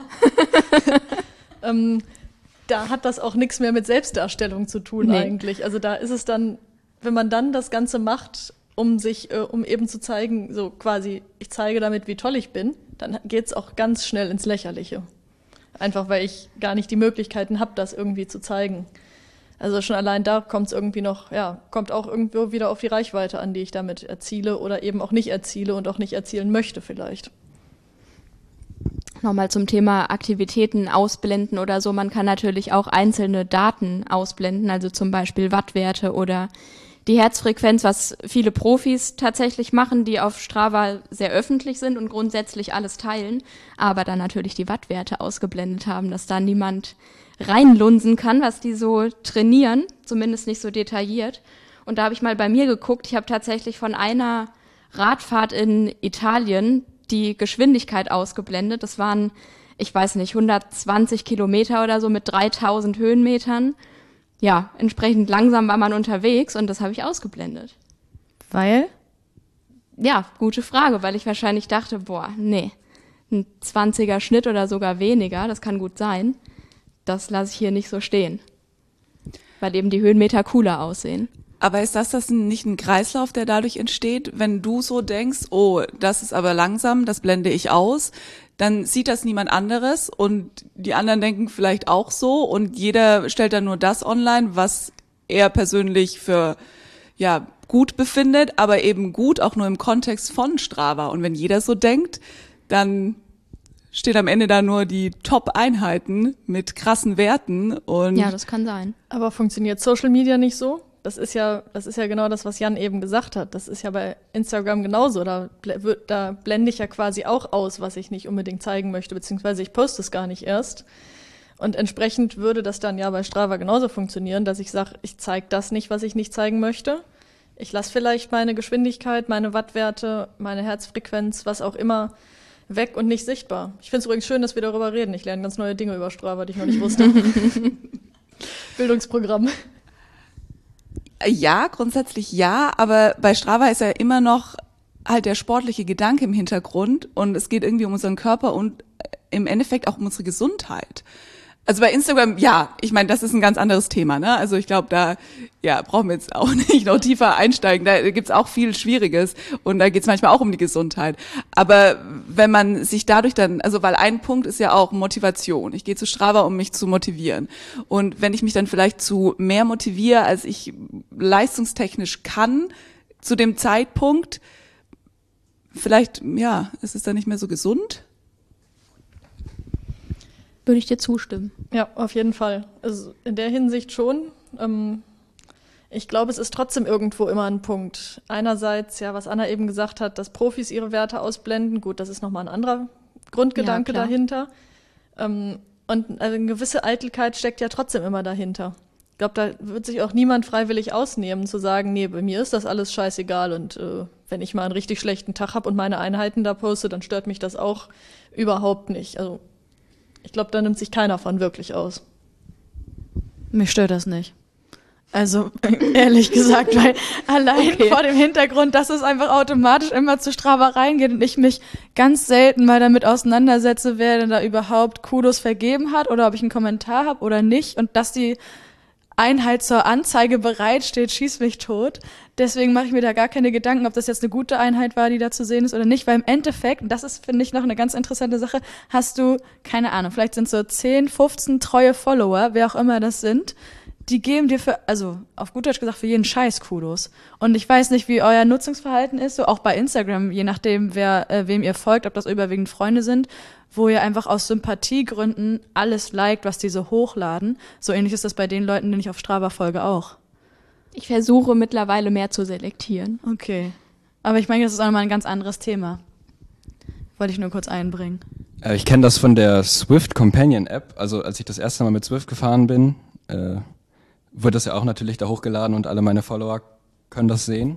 ähm, da hat das auch nichts mehr mit Selbstdarstellung zu tun
Nee.
eigentlich. Also da ist es dann, wenn man dann das Ganze macht, um sich, äh, um eben zu zeigen, so quasi, ich zeige damit, wie toll ich bin, dann geht's auch ganz schnell ins Lächerliche. Einfach weil ich gar nicht die Möglichkeiten habe, das irgendwie zu zeigen. Also schon allein da kommt es irgendwie noch, ja, kommt auch irgendwo wieder auf die Reichweite an, die ich damit erziele oder eben auch nicht erziele und auch nicht erzielen möchte vielleicht.
Nochmal zum Thema Aktivitäten ausblenden oder so. Man kann natürlich auch einzelne Daten ausblenden, also zum Beispiel Wattwerte oder die Herzfrequenz, was viele Profis tatsächlich machen, die auf Strava sehr öffentlich sind und grundsätzlich alles teilen, aber dann natürlich die Wattwerte ausgeblendet haben, dass da niemand reinlunsen kann, was die so trainieren, zumindest nicht so detailliert. Und da habe ich mal bei mir geguckt, ich habe tatsächlich von einer Radfahrt in Italien die Geschwindigkeit ausgeblendet. Das waren, ich weiß nicht, hundertzwanzig Kilometer oder so mit dreitausend Höhenmetern. Ja, entsprechend langsam war man unterwegs und das habe ich ausgeblendet.
Weil?
Ja, gute Frage, weil ich wahrscheinlich dachte, boah, nee, ein zwanziger Schnitt oder sogar weniger, das kann gut sein. Das lasse ich hier nicht so stehen, weil eben die Höhenmeter cooler aussehen.
Aber ist das, das nicht ein Kreislauf, der dadurch entsteht, wenn du so denkst, oh, das ist aber langsam, das blende ich aus, dann sieht das niemand anderes und die anderen denken vielleicht auch so und jeder stellt dann nur das online, was er persönlich für ja gut befindet, aber eben gut auch nur im Kontext von Strava. Und wenn jeder so denkt, dann steht am Ende da nur die Top-Einheiten mit krassen Werten und
Ja, das kann sein.
Aber funktioniert Social Media nicht so? Das ist ja, das ist ja genau das, was Jan eben gesagt hat. Das ist ja bei Instagram genauso. Da, da blende ich ja quasi auch aus, was ich nicht unbedingt zeigen möchte, beziehungsweise ich poste es gar nicht erst. Und entsprechend würde das dann ja bei Strava genauso funktionieren, dass ich sage, ich zeige das nicht, was ich nicht zeigen möchte. Ich lasse vielleicht meine Geschwindigkeit, meine Wattwerte, meine Herzfrequenz, was auch immer, weg und nicht sichtbar. Ich finde es übrigens schön, dass wir darüber reden. Ich lerne ganz neue Dinge über Strava, die ich noch nicht wusste. Bildungsprogramm.
Ja, grundsätzlich ja, aber bei Strava ist ja immer noch halt der sportliche Gedanke im Hintergrund und es geht irgendwie um unseren Körper und im Endeffekt auch um unsere Gesundheit. Also bei Instagram, ja, ich meine, das ist ein ganz anderes Thema, ne? Also ich glaube, da ja brauchen wir jetzt auch nicht noch tiefer einsteigen. Da gibt's auch viel Schwieriges und da geht's manchmal auch um die Gesundheit. Aber wenn man sich dadurch dann, also weil ein Punkt ist ja auch Motivation. Ich gehe zu Strava, um mich zu motivieren. Und wenn ich mich dann vielleicht zu mehr motiviere, als ich leistungstechnisch kann, zu dem Zeitpunkt, vielleicht, ja, ist es dann nicht mehr so gesund?
Würde ich dir zustimmen.
Ja, auf jeden Fall. Also in der Hinsicht schon. Ähm, ich glaube, es ist trotzdem irgendwo immer ein Punkt. Einerseits, ja, was Anna eben gesagt hat, dass Profis ihre Werte ausblenden. Gut, das ist nochmal ein anderer Grundgedanke
Ja,
dahinter. Ähm, und also eine gewisse Eitelkeit steckt ja trotzdem immer dahinter. Ich glaube, da wird sich auch niemand freiwillig ausnehmen, zu sagen, nee, bei mir ist das alles scheißegal und äh, wenn ich mal einen richtig schlechten Tag habe und meine Einheiten da poste, dann stört mich das auch überhaupt nicht. Also ich glaube, da nimmt sich keiner von wirklich aus.
Mich stört das nicht. Also, ehrlich gesagt, weil allein
Okay.
vor dem Hintergrund, dass es einfach automatisch immer zu Strava reingeht und ich mich ganz selten mal damit auseinandersetze, wer denn da überhaupt Kudos vergeben hat oder ob ich einen Kommentar habe oder nicht und dass die Einheit zur Anzeige bereitsteht, schießt mich tot. Deswegen mache ich mir da gar keine Gedanken, ob das jetzt eine gute Einheit war, die da zu sehen ist oder nicht, weil im Endeffekt, und das ist, finde ich, noch eine ganz interessante Sache, hast du, keine Ahnung, vielleicht sind so zehn, fünfzehn treue Follower, wer auch immer das sind, die geben dir für, also auf gut Deutsch gesagt, für jeden Scheiß Kudos. Und ich weiß nicht, wie euer Nutzungsverhalten ist, so auch bei Instagram, je nachdem, wer äh, wem ihr folgt, ob das überwiegend Freunde sind, wo ihr einfach aus Sympathiegründen alles liked, was die so hochladen. So ähnlich ist das bei den Leuten, denen ich auf Strava folge, auch.
Ich versuche mittlerweile mehr zu selektieren.
Okay. Aber ich meine, das ist auch nochmal ein ganz anderes Thema. Wollte ich nur kurz einbringen.
Äh, ich kenne das von der Swift Companion App. Also als ich das erste Mal mit Swift gefahren bin, äh, wird das ja auch natürlich da hochgeladen und alle meine Follower können das sehen.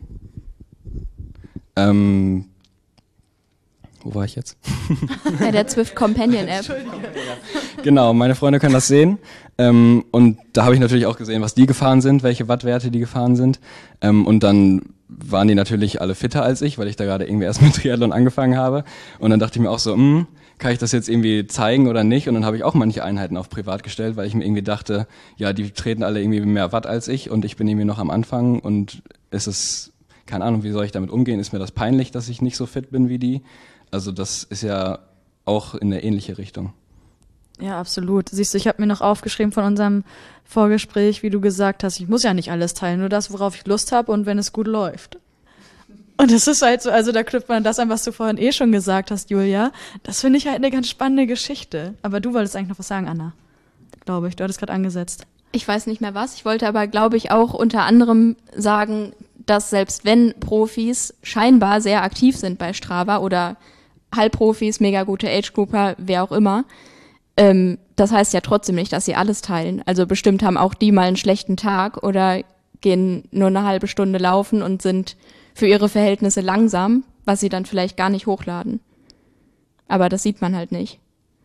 Ähm, wo war ich jetzt?
Bei der Zwift Companion App.
Genau, meine Freunde können das sehen. Ähm, und da habe ich natürlich auch gesehen, was die gefahren sind, welche Wattwerte die gefahren sind. Ähm, und dann waren die natürlich alle fitter als ich, weil ich da gerade irgendwie erst mit Triathlon angefangen habe. Und dann dachte ich mir auch so, mh, kann ich das jetzt irgendwie zeigen oder nicht? Und dann habe ich auch manche Einheiten auf privat gestellt, weil ich mir irgendwie dachte, ja, die treten alle irgendwie mehr Watt als ich und ich bin irgendwie noch am Anfang und es ist, keine Ahnung, wie soll ich damit umgehen? Ist mir das peinlich, dass ich nicht so fit bin wie die? Also das ist ja auch in eine ähnliche Richtung.
Ja, absolut. Siehst du, ich habe mir noch aufgeschrieben von unserem Vorgespräch, wie du gesagt hast, ich muss ja nicht alles teilen, nur das, worauf ich Lust habe und wenn es gut läuft. Und das ist halt so, also da knüpft man das an, was du vorhin eh schon gesagt hast, Julia. Das finde ich halt eine ganz spannende Geschichte. Aber du wolltest eigentlich noch was sagen, Anna. Glaube ich, du hattest gerade angesetzt.
Ich weiß nicht mehr was. Ich wollte aber, glaube ich, auch unter anderem sagen, dass selbst wenn Profis scheinbar sehr aktiv sind bei Strava oder Halbprofis, mega gute Age-Grouper, wer auch immer, ähm, das heißt ja trotzdem nicht, dass sie alles teilen. Also bestimmt haben auch die mal einen schlechten Tag oder gehen nur eine halbe Stunde laufen und sind für ihre Verhältnisse langsam, was sie dann vielleicht gar nicht hochladen. Aber das sieht man halt nicht.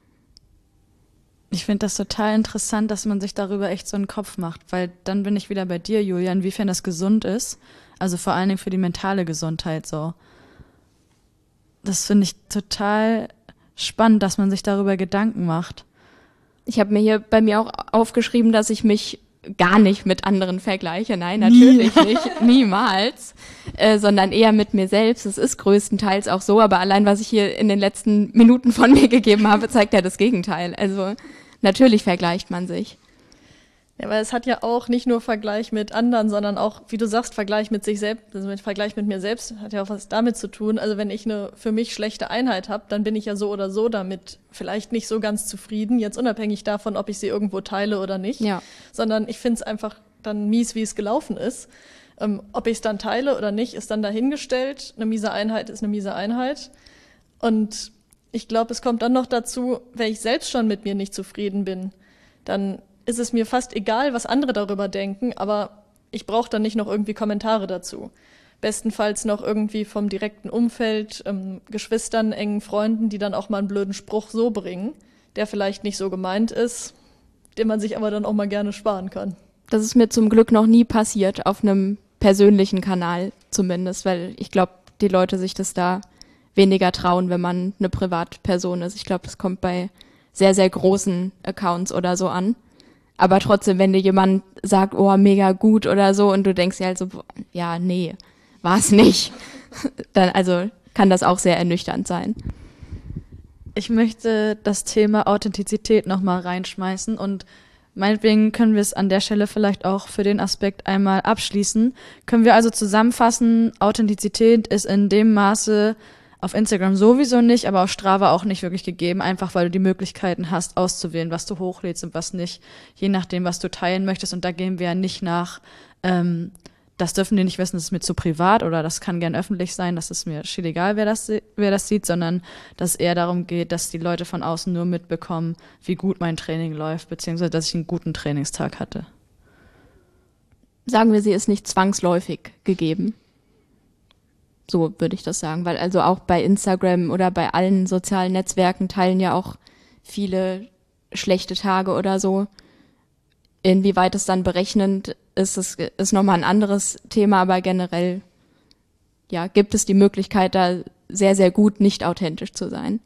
Ich finde das total interessant, dass man sich darüber echt so einen Kopf macht, weil dann bin ich wieder bei dir, Julia, inwiefern das gesund ist. Also vor allen Dingen für die mentale Gesundheit so. Das finde ich total spannend, dass man sich darüber Gedanken macht.
Ich habe mir hier bei mir auch aufgeschrieben, dass ich mich gar nicht mit anderen vergleiche. Nein, natürlich Nie. nicht, niemals, äh, sondern eher mit mir selbst. Es ist größtenteils auch so, aber allein, was ich hier in den letzten Minuten von mir gegeben habe, zeigt ja das Gegenteil. Also natürlich vergleicht man sich.
Ja, weil es hat ja auch nicht nur Vergleich mit anderen, sondern auch, wie du sagst, Vergleich mit sich selbst, also mit Vergleich mit mir selbst, hat ja auch was damit zu tun. Also wenn ich eine für mich schlechte Einheit habe, dann bin ich ja so oder so damit vielleicht nicht so ganz zufrieden, jetzt unabhängig davon, ob ich sie irgendwo teile oder nicht.
Ja.
Sondern ich finde es einfach dann mies, wie es gelaufen ist. Ähm, ob ich es dann teile oder nicht, ist dann dahingestellt. Eine miese Einheit ist eine miese Einheit. Und ich glaube, es kommt dann noch dazu, wenn ich selbst schon mit mir nicht zufrieden bin, dann ist es mir fast egal, was andere darüber denken, aber ich brauche dann nicht noch irgendwie Kommentare dazu. Bestenfalls noch irgendwie vom direkten Umfeld, ähm, Geschwistern, engen Freunden, die dann auch mal einen blöden Spruch so bringen, der vielleicht nicht so gemeint ist, den man sich aber dann auch mal gerne sparen kann.
Das ist mir zum Glück noch nie passiert, auf einem persönlichen Kanal zumindest, weil ich glaube, die Leute sich das da weniger trauen, wenn man eine Privatperson ist. Ich glaube, das kommt bei sehr, sehr großen Accounts oder so an. Aber trotzdem, wenn dir jemand sagt, oh, mega gut oder so, und du denkst dir halt so, ja, nee, war es nicht, dann also kann das auch sehr ernüchternd sein.
Ich möchte das Thema Authentizität nochmal reinschmeißen und meinetwegen können wir es an der Stelle vielleicht auch für den Aspekt einmal abschließen. Können wir also zusammenfassen, Authentizität ist in dem Maße auf Instagram sowieso nicht, aber auf Strava auch nicht wirklich gegeben, einfach weil du die Möglichkeiten hast, auszuwählen, was du hochlädst und was nicht, je nachdem, was du teilen möchtest. Und da gehen wir ja nicht nach, ähm, das dürfen die nicht wissen, das ist mir zu privat oder das kann gern öffentlich sein, das ist mir schied egal, wer das, wer das sieht, sondern dass es eher darum geht, dass die Leute von außen nur mitbekommen, wie gut mein Training läuft, beziehungsweise dass ich einen guten Trainingstag hatte.
Sagen wir, sie ist nicht zwangsläufig gegeben. So würde ich das sagen, weil also auch bei Instagram oder bei allen sozialen Netzwerken teilen ja auch viele schlechte Tage oder so. Inwieweit es dann berechnend ist, ist, ist nochmal ein anderes Thema, aber generell ja, gibt es die Möglichkeit, da sehr, sehr gut nicht authentisch zu sein.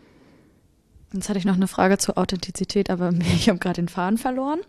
Jetzt hatte ich noch eine Frage zur Authentizität, aber ich habe gerade den Faden verloren.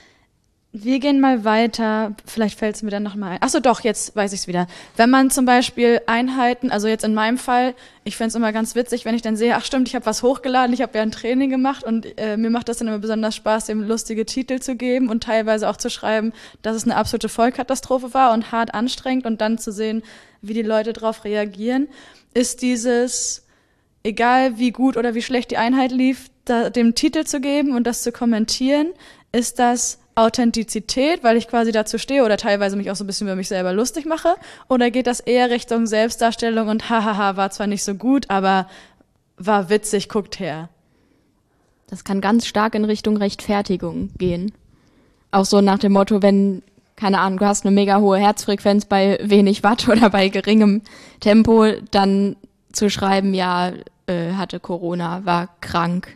Wir gehen mal weiter, vielleicht fällt es mir dann nochmal ein. Ach so, doch, jetzt weiß ich es wieder. Wenn man zum Beispiel Einheiten, also jetzt in meinem Fall, ich fände es immer ganz witzig, wenn ich dann sehe, ach stimmt, ich habe was hochgeladen, ich habe ja ein Training gemacht und äh, mir macht das dann immer besonders Spaß, dem lustige Titel zu geben und teilweise auch zu schreiben, dass es eine absolute Vollkatastrophe war und hart anstrengend und dann zu sehen, wie die Leute darauf reagieren, ist dieses, egal wie gut oder wie schlecht die Einheit lief, da, dem Titel zu geben und das zu kommentieren, ist das Authentizität, weil ich quasi dazu stehe oder teilweise mich auch so ein bisschen über mich selber lustig mache? Oder geht das eher Richtung Selbstdarstellung und hahaha, war zwar nicht so gut, aber war witzig, guckt her?
Das kann ganz stark in Richtung Rechtfertigung gehen. Auch so nach dem Motto, wenn, keine Ahnung, du hast eine mega hohe Herzfrequenz bei wenig Watt oder bei geringem Tempo, dann zu schreiben, ja, äh, hatte Corona, war krank,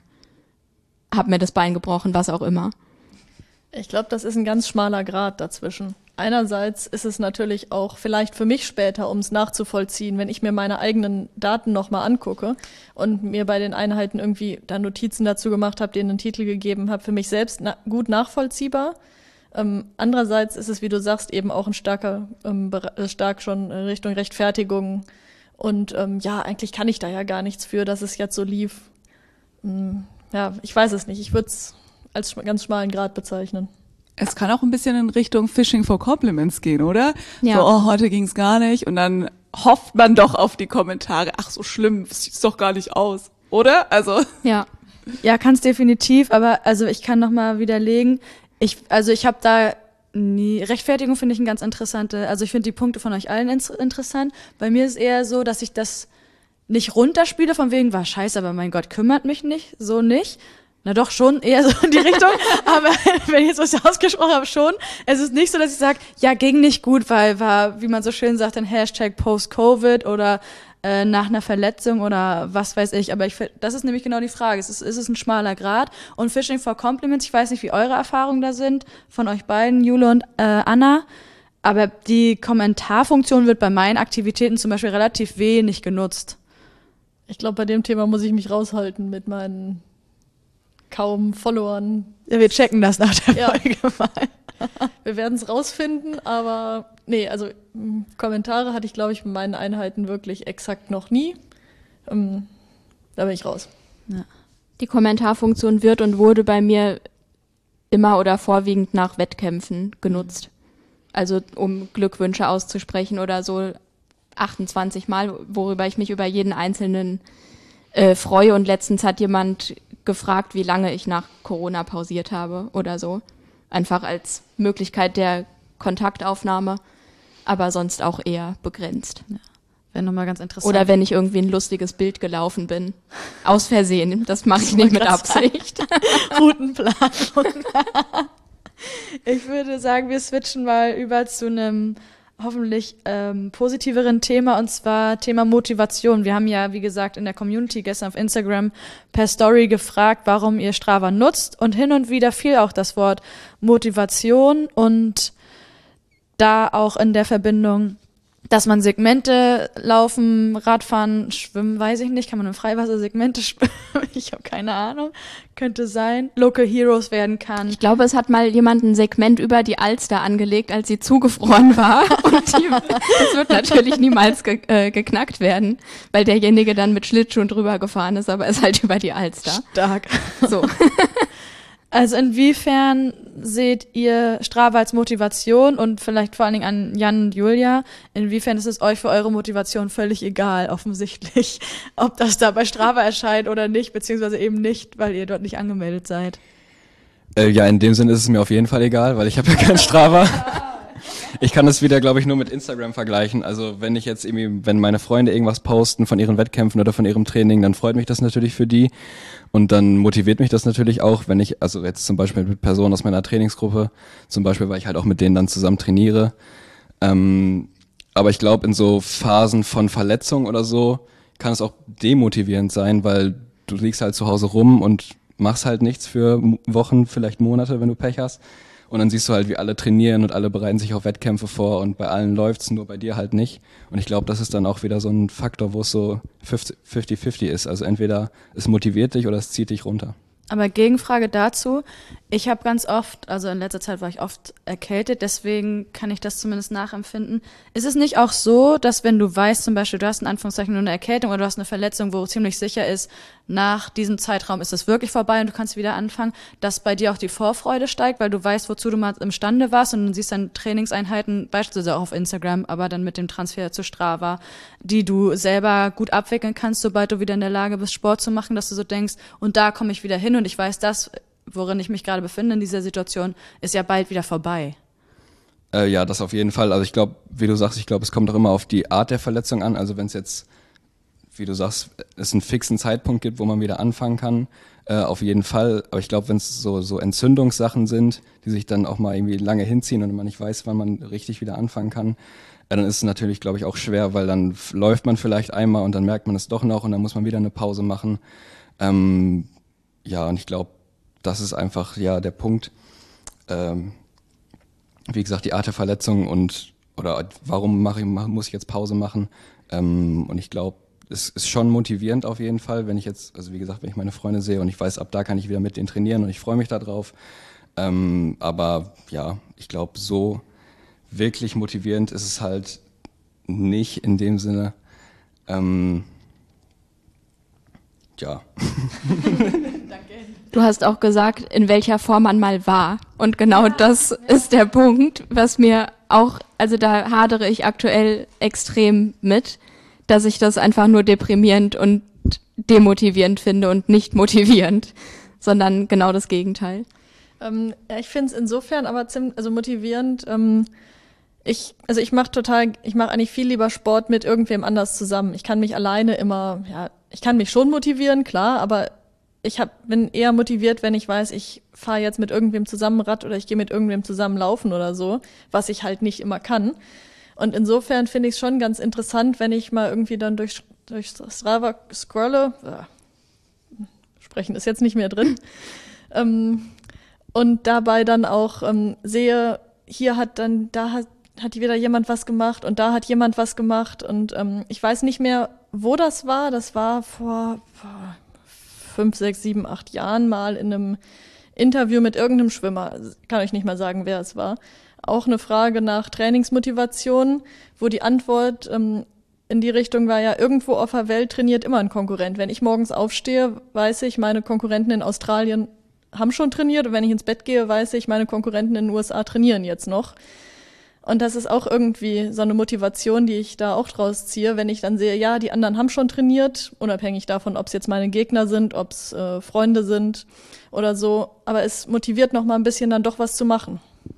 hab mir das Bein gebrochen, was auch immer.
Ich glaube, das ist ein ganz schmaler Grat dazwischen. Einerseits ist es natürlich auch vielleicht für mich später, um es nachzuvollziehen, wenn ich mir meine eigenen Daten nochmal angucke und mir bei den Einheiten irgendwie dann Notizen dazu gemacht habe, denen einen Titel gegeben habe, für mich selbst na- gut nachvollziehbar. Ähm, andererseits ist es, wie du sagst, eben auch ein starker, ähm, äh, stark schon Richtung Rechtfertigung. Und ähm, ja, eigentlich kann ich da ja gar nichts für, dass es jetzt so lief. Ähm, ja, ich weiß es nicht. Ich würde es als ganz schmalen Grad bezeichnen.
Es kann auch ein bisschen in Richtung Fishing for Compliments gehen, oder?
Ja.
So, oh, heute ging's gar nicht. Und dann hofft man doch auf die Kommentare. Ach, so schlimm, das sieht's doch gar nicht aus, oder? Also.
Ja.
Ja, kann es definitiv, aber also ich kann nochmal widerlegen, ich, also ich habe da nie, Rechtfertigung finde ich ein ganz interessante, also ich finde die Punkte von euch allen ins, interessant. Bei mir ist es eher so, dass ich das nicht runterspiele, von wegen, war scheiße, aber mein Gott, kümmert mich nicht, so nicht. Na doch, schon eher so in die Richtung, aber wenn ich jetzt was ausgesprochen habe, schon. Es ist nicht so, dass ich sage, ja, ging nicht gut, weil war, wie man so schön sagt, ein Hashtag Post-Covid oder äh, nach einer Verletzung oder was weiß ich. Aber ich, das ist nämlich genau die Frage. Es ist, ist es ein schmaler Grat? Und Fishing for Compliments, ich weiß nicht, wie eure Erfahrungen da sind, von euch beiden, Jule und äh, Anna, aber die Kommentarfunktion wird bei meinen Aktivitäten zum Beispiel relativ wenig genutzt.
Ich glaube, bei dem Thema muss ich mich raushalten mit meinen kaum Followern.
Ja, wir checken das nach der
Ja.
Folge mal.
Wir werden es rausfinden, aber nee, also m, Kommentare hatte ich, glaube ich, mit meinen Einheiten wirklich exakt noch nie. Ähm, da bin ich raus.
Die Kommentarfunktion wird und wurde bei mir immer oder vorwiegend nach Wettkämpfen genutzt. Also um Glückwünsche auszusprechen oder so achtundzwanzig Mal, worüber ich mich über jeden einzelnen äh, freue. Und letztens hat jemand gefragt, wie lange ich nach Corona pausiert habe oder so. einfach als Möglichkeit der Kontaktaufnahme, aber sonst auch eher begrenzt.
Ja. Wäre nochmal ganz interessant.
Oder wenn ich irgendwie ein lustiges Bild gelaufen bin. Aus Versehen. Das mache ich nicht mit Absicht.
Routenplanung. Ich würde sagen, wir switchen mal über zu einem hoffentlich ähm, positiveren Thema, und zwar Thema Motivation. Wir haben ja, wie gesagt, in der Community gestern auf Instagram per Story gefragt, warum ihr Strava nutzt, und hin und wieder fiel auch das Wort Motivation, und da auch in der Verbindung, dass man Segmente laufen, Radfahren, schwimmen, weiß ich nicht, kann man im Freiwasser Segmente schwimmen, ich habe keine Ahnung, könnte sein, Local Heroes werden kann.
Ich glaube, es hat mal jemand ein Segment über die Alster angelegt, als sie zugefroren war, und die, das wird natürlich niemals ge, äh, geknackt werden, weil derjenige dann mit Schlittschuhen drüber gefahren ist, aber ist halt über die Alster.
Stark.
So.
Also inwiefern seht ihr Strava als Motivation, und vielleicht vor allen Dingen an Jan und Julia, inwiefern ist es euch für eure Motivation völlig egal, offensichtlich, ob das da bei Strava erscheint oder nicht, beziehungsweise eben nicht, weil ihr dort nicht angemeldet seid?
Äh, ja, in dem Sinne ist es mir auf jeden Fall egal, weil ich habe ja kein Strava. Ich kann das wieder, glaube ich, nur mit Instagram vergleichen. Also wenn ich jetzt irgendwie, wenn meine Freunde irgendwas posten von ihren Wettkämpfen oder von ihrem Training, dann freut mich das natürlich für die. Und dann motiviert mich das natürlich auch, wenn ich, also jetzt zum Beispiel mit Personen aus meiner Trainingsgruppe, zum Beispiel, weil ich halt auch mit denen dann zusammen trainiere. Ähm, aber ich glaube, in so Phasen von Verletzung oder so kann es auch demotivierend sein, weil du liegst halt zu Hause rum und machst halt nichts für Wochen, vielleicht Monate, wenn du Pech hast. Und dann siehst du halt, wie alle trainieren und alle bereiten sich auf Wettkämpfe vor, und bei allen läuft's, nur bei dir halt nicht. Und ich glaube, das ist dann auch wieder so ein Faktor, wo es so fifty fifty ist. Also entweder es motiviert dich oder es zieht dich runter.
Aber Gegenfrage dazu, ich habe ganz oft, also in letzter Zeit war ich oft erkältet, deswegen kann ich das zumindest nachempfinden. Ist es nicht auch so, dass wenn du weißt, zum Beispiel, du hast in Anführungszeichen nur eine Erkältung oder du hast eine Verletzung, wo ziemlich sicher ist, nach diesem Zeitraum ist es wirklich vorbei und du kannst wieder anfangen, dass bei dir auch die Vorfreude steigt, weil du weißt, wozu du mal imstande warst, und dann siehst dann Trainingseinheiten, beispielsweise auch auf Instagram, aber dann mit dem Transfer zu Strava, die du selber gut abwickeln kannst, sobald du wieder in der Lage bist, Sport zu machen, dass du so denkst, und da komme ich wieder hin und ich weiß, das, worin ich mich gerade befinde in dieser Situation, ist ja bald wieder vorbei.
Äh, ja, das auf jeden Fall. Also ich glaube, wie du sagst, ich glaube, es kommt auch immer auf die Art der Verletzung an. Also wenn es jetzt, wie du sagst, es einen fixen Zeitpunkt gibt, wo man wieder anfangen kann, äh, auf jeden Fall. Aber ich glaube, wenn es so, so Entzündungssachen sind, die sich dann auch mal irgendwie lange hinziehen und man nicht weiß, wann man richtig wieder anfangen kann, äh, dann ist es natürlich, glaube ich, auch schwer, weil dann f- läuft man vielleicht einmal und dann merkt man es doch noch und dann muss man wieder eine Pause machen. Ähm, ja, und ich glaube, das ist einfach ja der Punkt. Ähm, wie gesagt, die Art der Verletzung und oder warum mache ich, muss ich jetzt Pause machen? Ähm, und ich glaube, es ist schon motivierend auf jeden Fall, wenn ich jetzt, also wie gesagt, wenn ich meine Freunde sehe und ich weiß, ab da kann ich wieder mit denen trainieren und ich freue mich da drauf. Ähm, aber ja, ich glaube, so wirklich motivierend ist es halt nicht in dem Sinne. Ähm, ja.
Du hast auch gesagt, in welcher Form man mal war. Und genau das ist der Punkt, was mir auch, also da hadere ich aktuell extrem mit, dass ich das einfach nur deprimierend und demotivierend finde und nicht motivierend, sondern genau das Gegenteil.
Ähm, ja, ich finde es insofern aber ziemlich, also motivierend. Ähm, ich, also ich mache total, ich mache eigentlich viel lieber Sport mit irgendwem anders zusammen. Ich kann mich alleine immer, ja, ich kann mich schon motivieren, klar, aber ich hab, bin eher motiviert, wenn ich weiß, ich fahre jetzt mit irgendwem zusammen Rad oder ich gehe mit irgendwem zusammen laufen oder so, was ich halt nicht immer kann. Und insofern finde ich es schon ganz interessant, wenn ich mal irgendwie dann durch, durch Strava scrolle. Äh, sprechen ist jetzt nicht mehr drin. ähm, und dabei dann auch ähm, sehe, hier hat dann, da hat, hat wieder jemand was gemacht und da hat jemand was gemacht. Und ähm, ich weiß nicht mehr, wo das war. Das war vor, vor fünf, sechs, sieben, acht Jahren mal in einem Interview mit irgendeinem Schwimmer. Kann euch nicht mal sagen, wer es war. Auch eine Frage nach Trainingsmotivation, wo die Antwort ähm, in die Richtung war, ja, irgendwo auf der Welt trainiert immer ein Konkurrent. Wenn ich morgens aufstehe, weiß ich, meine Konkurrenten in Australien haben schon trainiert. Und wenn ich ins Bett gehe, weiß ich, meine Konkurrenten in den U S A trainieren jetzt noch. Und das ist auch irgendwie so eine Motivation, die ich da auch draus ziehe, wenn ich dann sehe, ja, die anderen haben schon trainiert, unabhängig davon, ob es jetzt meine Gegner sind, ob es äh, Freunde sind oder so. Aber es motiviert noch mal ein bisschen, dann doch was zu machen.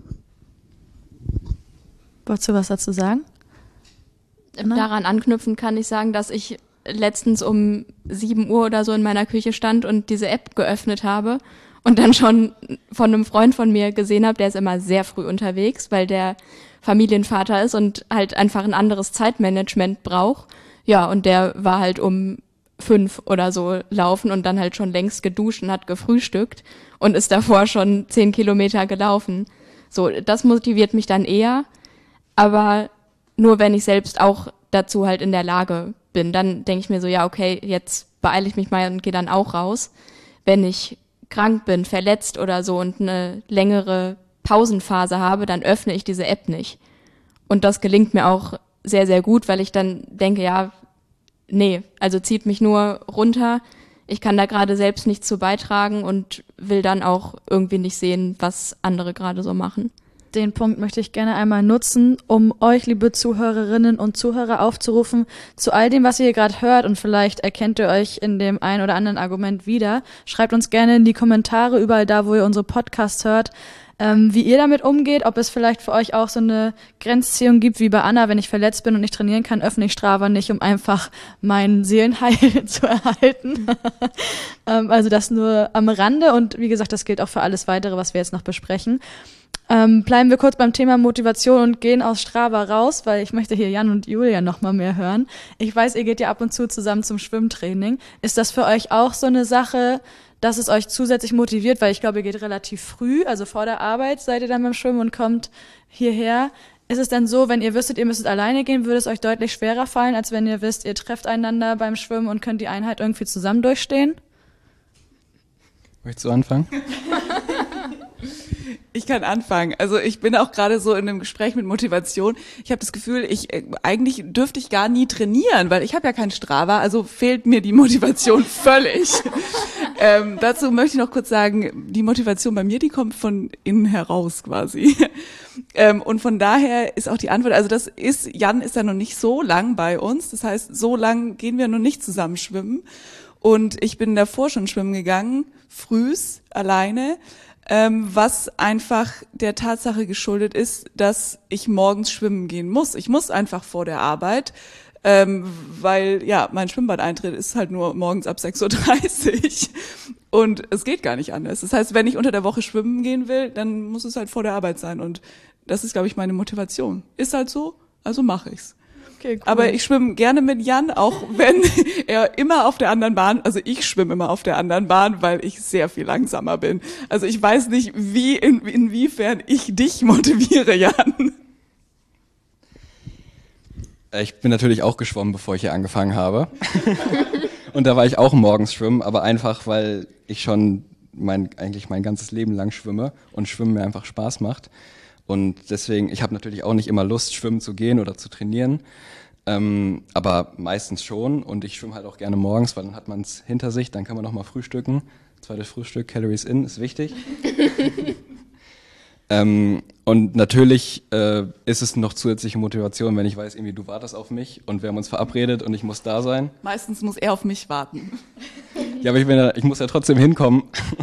Wolltest du was dazu sagen?
Daran anknüpfen kann ich sagen, dass ich letztens um sieben Uhr oder so in meiner Küche stand und diese App geöffnet habe und dann schon von einem Freund von mir gesehen habe, der ist immer sehr früh unterwegs, weil der Familienvater ist und halt einfach ein anderes Zeitmanagement braucht. Ja, und der war halt um fünf oder so laufen und dann halt schon längst geduscht und hat gefrühstückt und ist davor schon zehn Kilometer gelaufen. So, das motiviert mich dann eher, aber nur wenn ich selbst auch dazu halt in der Lage bin. Dann denke ich mir so, ja, okay, jetzt beeile ich mich mal und gehe dann auch raus. Wenn ich krank bin, verletzt oder so und eine längere Pausenphase habe, dann öffne ich diese App nicht. Und das gelingt mir auch sehr, sehr gut, weil ich dann denke, ja, nee, also zieht mich nur runter. Ich kann da gerade selbst nichts zu beitragen und will dann auch irgendwie nicht sehen, was andere gerade so machen.
Den Punkt möchte ich gerne einmal nutzen, um euch, liebe Zuhörerinnen und Zuhörer, aufzurufen, zu all dem, was ihr hier gerade hört, und vielleicht erkennt ihr euch in dem ein oder anderen Argument wieder. Schreibt uns gerne in die Kommentare, überall da, wo ihr unsere Podcasts hört, ähm, wie ihr damit umgeht, ob es vielleicht für euch auch so eine Grenzziehung gibt, wie bei Anna: wenn ich verletzt bin und nicht trainieren kann, öffne ich Strava nicht, um einfach mein Seelenheil zu erhalten. ähm, also das nur am Rande, und wie gesagt, das gilt auch für alles Weitere, was wir jetzt noch besprechen. Ähm, bleiben wir kurz beim Thema Motivation und gehen aus Strava raus, weil ich möchte hier Jan und Julia noch mal mehr hören. Ich weiß, ihr geht ja ab und zu zusammen zum Schwimmtraining. Ist das für euch auch so eine Sache, dass es euch zusätzlich motiviert? Weil ich glaube, ihr geht relativ früh, also vor der Arbeit seid ihr dann beim Schwimmen und kommt hierher. Ist es denn so, wenn ihr wüsstet, ihr müsstet alleine gehen, würde es euch deutlich schwerer fallen, als wenn ihr wisst, ihr trefft einander beim Schwimmen und könnt die Einheit irgendwie zusammen durchstehen?
Möchtest du anfangen?
Ich kann anfangen. Also ich bin auch gerade so in einem Gespräch mit Motivation. Ich habe das Gefühl, ich äh, eigentlich dürfte ich gar nie trainieren, weil ich habe ja kein Strava, also fehlt mir die Motivation völlig. ähm, dazu möchte ich noch kurz sagen, die Motivation bei mir, die kommt von innen heraus quasi. ähm, und von daher ist auch die Antwort, also das ist, Jan ist ja noch nicht so lang bei uns, das heißt, so lang gehen wir noch nicht zusammen schwimmen. Und ich bin davor schon schwimmen gegangen, frühs, alleine. Ähm, was einfach der Tatsache geschuldet ist, dass ich morgens schwimmen gehen muss. Ich muss einfach vor der Arbeit, ähm, weil ja mein Schwimmbadeintritt ist halt nur morgens ab sechs Uhr dreißig und es geht gar nicht anders. Das heißt, wenn ich unter der Woche schwimmen gehen will, dann muss es halt vor der Arbeit sein, und das ist, glaube ich, meine Motivation. Ist halt so, also mache ich's. Okay, cool. Aber ich schwimme gerne mit Jan, auch wenn er immer auf der anderen Bahn, also ich schwimme immer auf der anderen Bahn, weil ich sehr viel langsamer bin. Also ich weiß nicht, wie in, inwiefern ich dich motiviere, Jan.
Ich bin natürlich auch geschwommen, bevor ich hier angefangen habe. Und da war ich auch morgens schwimmen, aber einfach, weil ich schon mein, eigentlich mein ganzes Leben lang schwimme und Schwimmen mir einfach Spaß macht. Und deswegen, ich habe natürlich auch nicht immer Lust, schwimmen zu gehen oder zu trainieren, ähm, aber meistens schon. Und ich schwimme halt auch gerne morgens, weil dann hat man es hinter sich, dann kann man noch mal frühstücken. Zweites Frühstück, Calories in, ist wichtig. ähm, und natürlich äh, ist es noch zusätzliche Motivation, wenn ich weiß, irgendwie du wartest auf mich und wir haben uns verabredet und ich muss da sein.
Meistens muss er auf mich warten.
Ja, aber ich, bin ja, ich muss ja trotzdem hinkommen.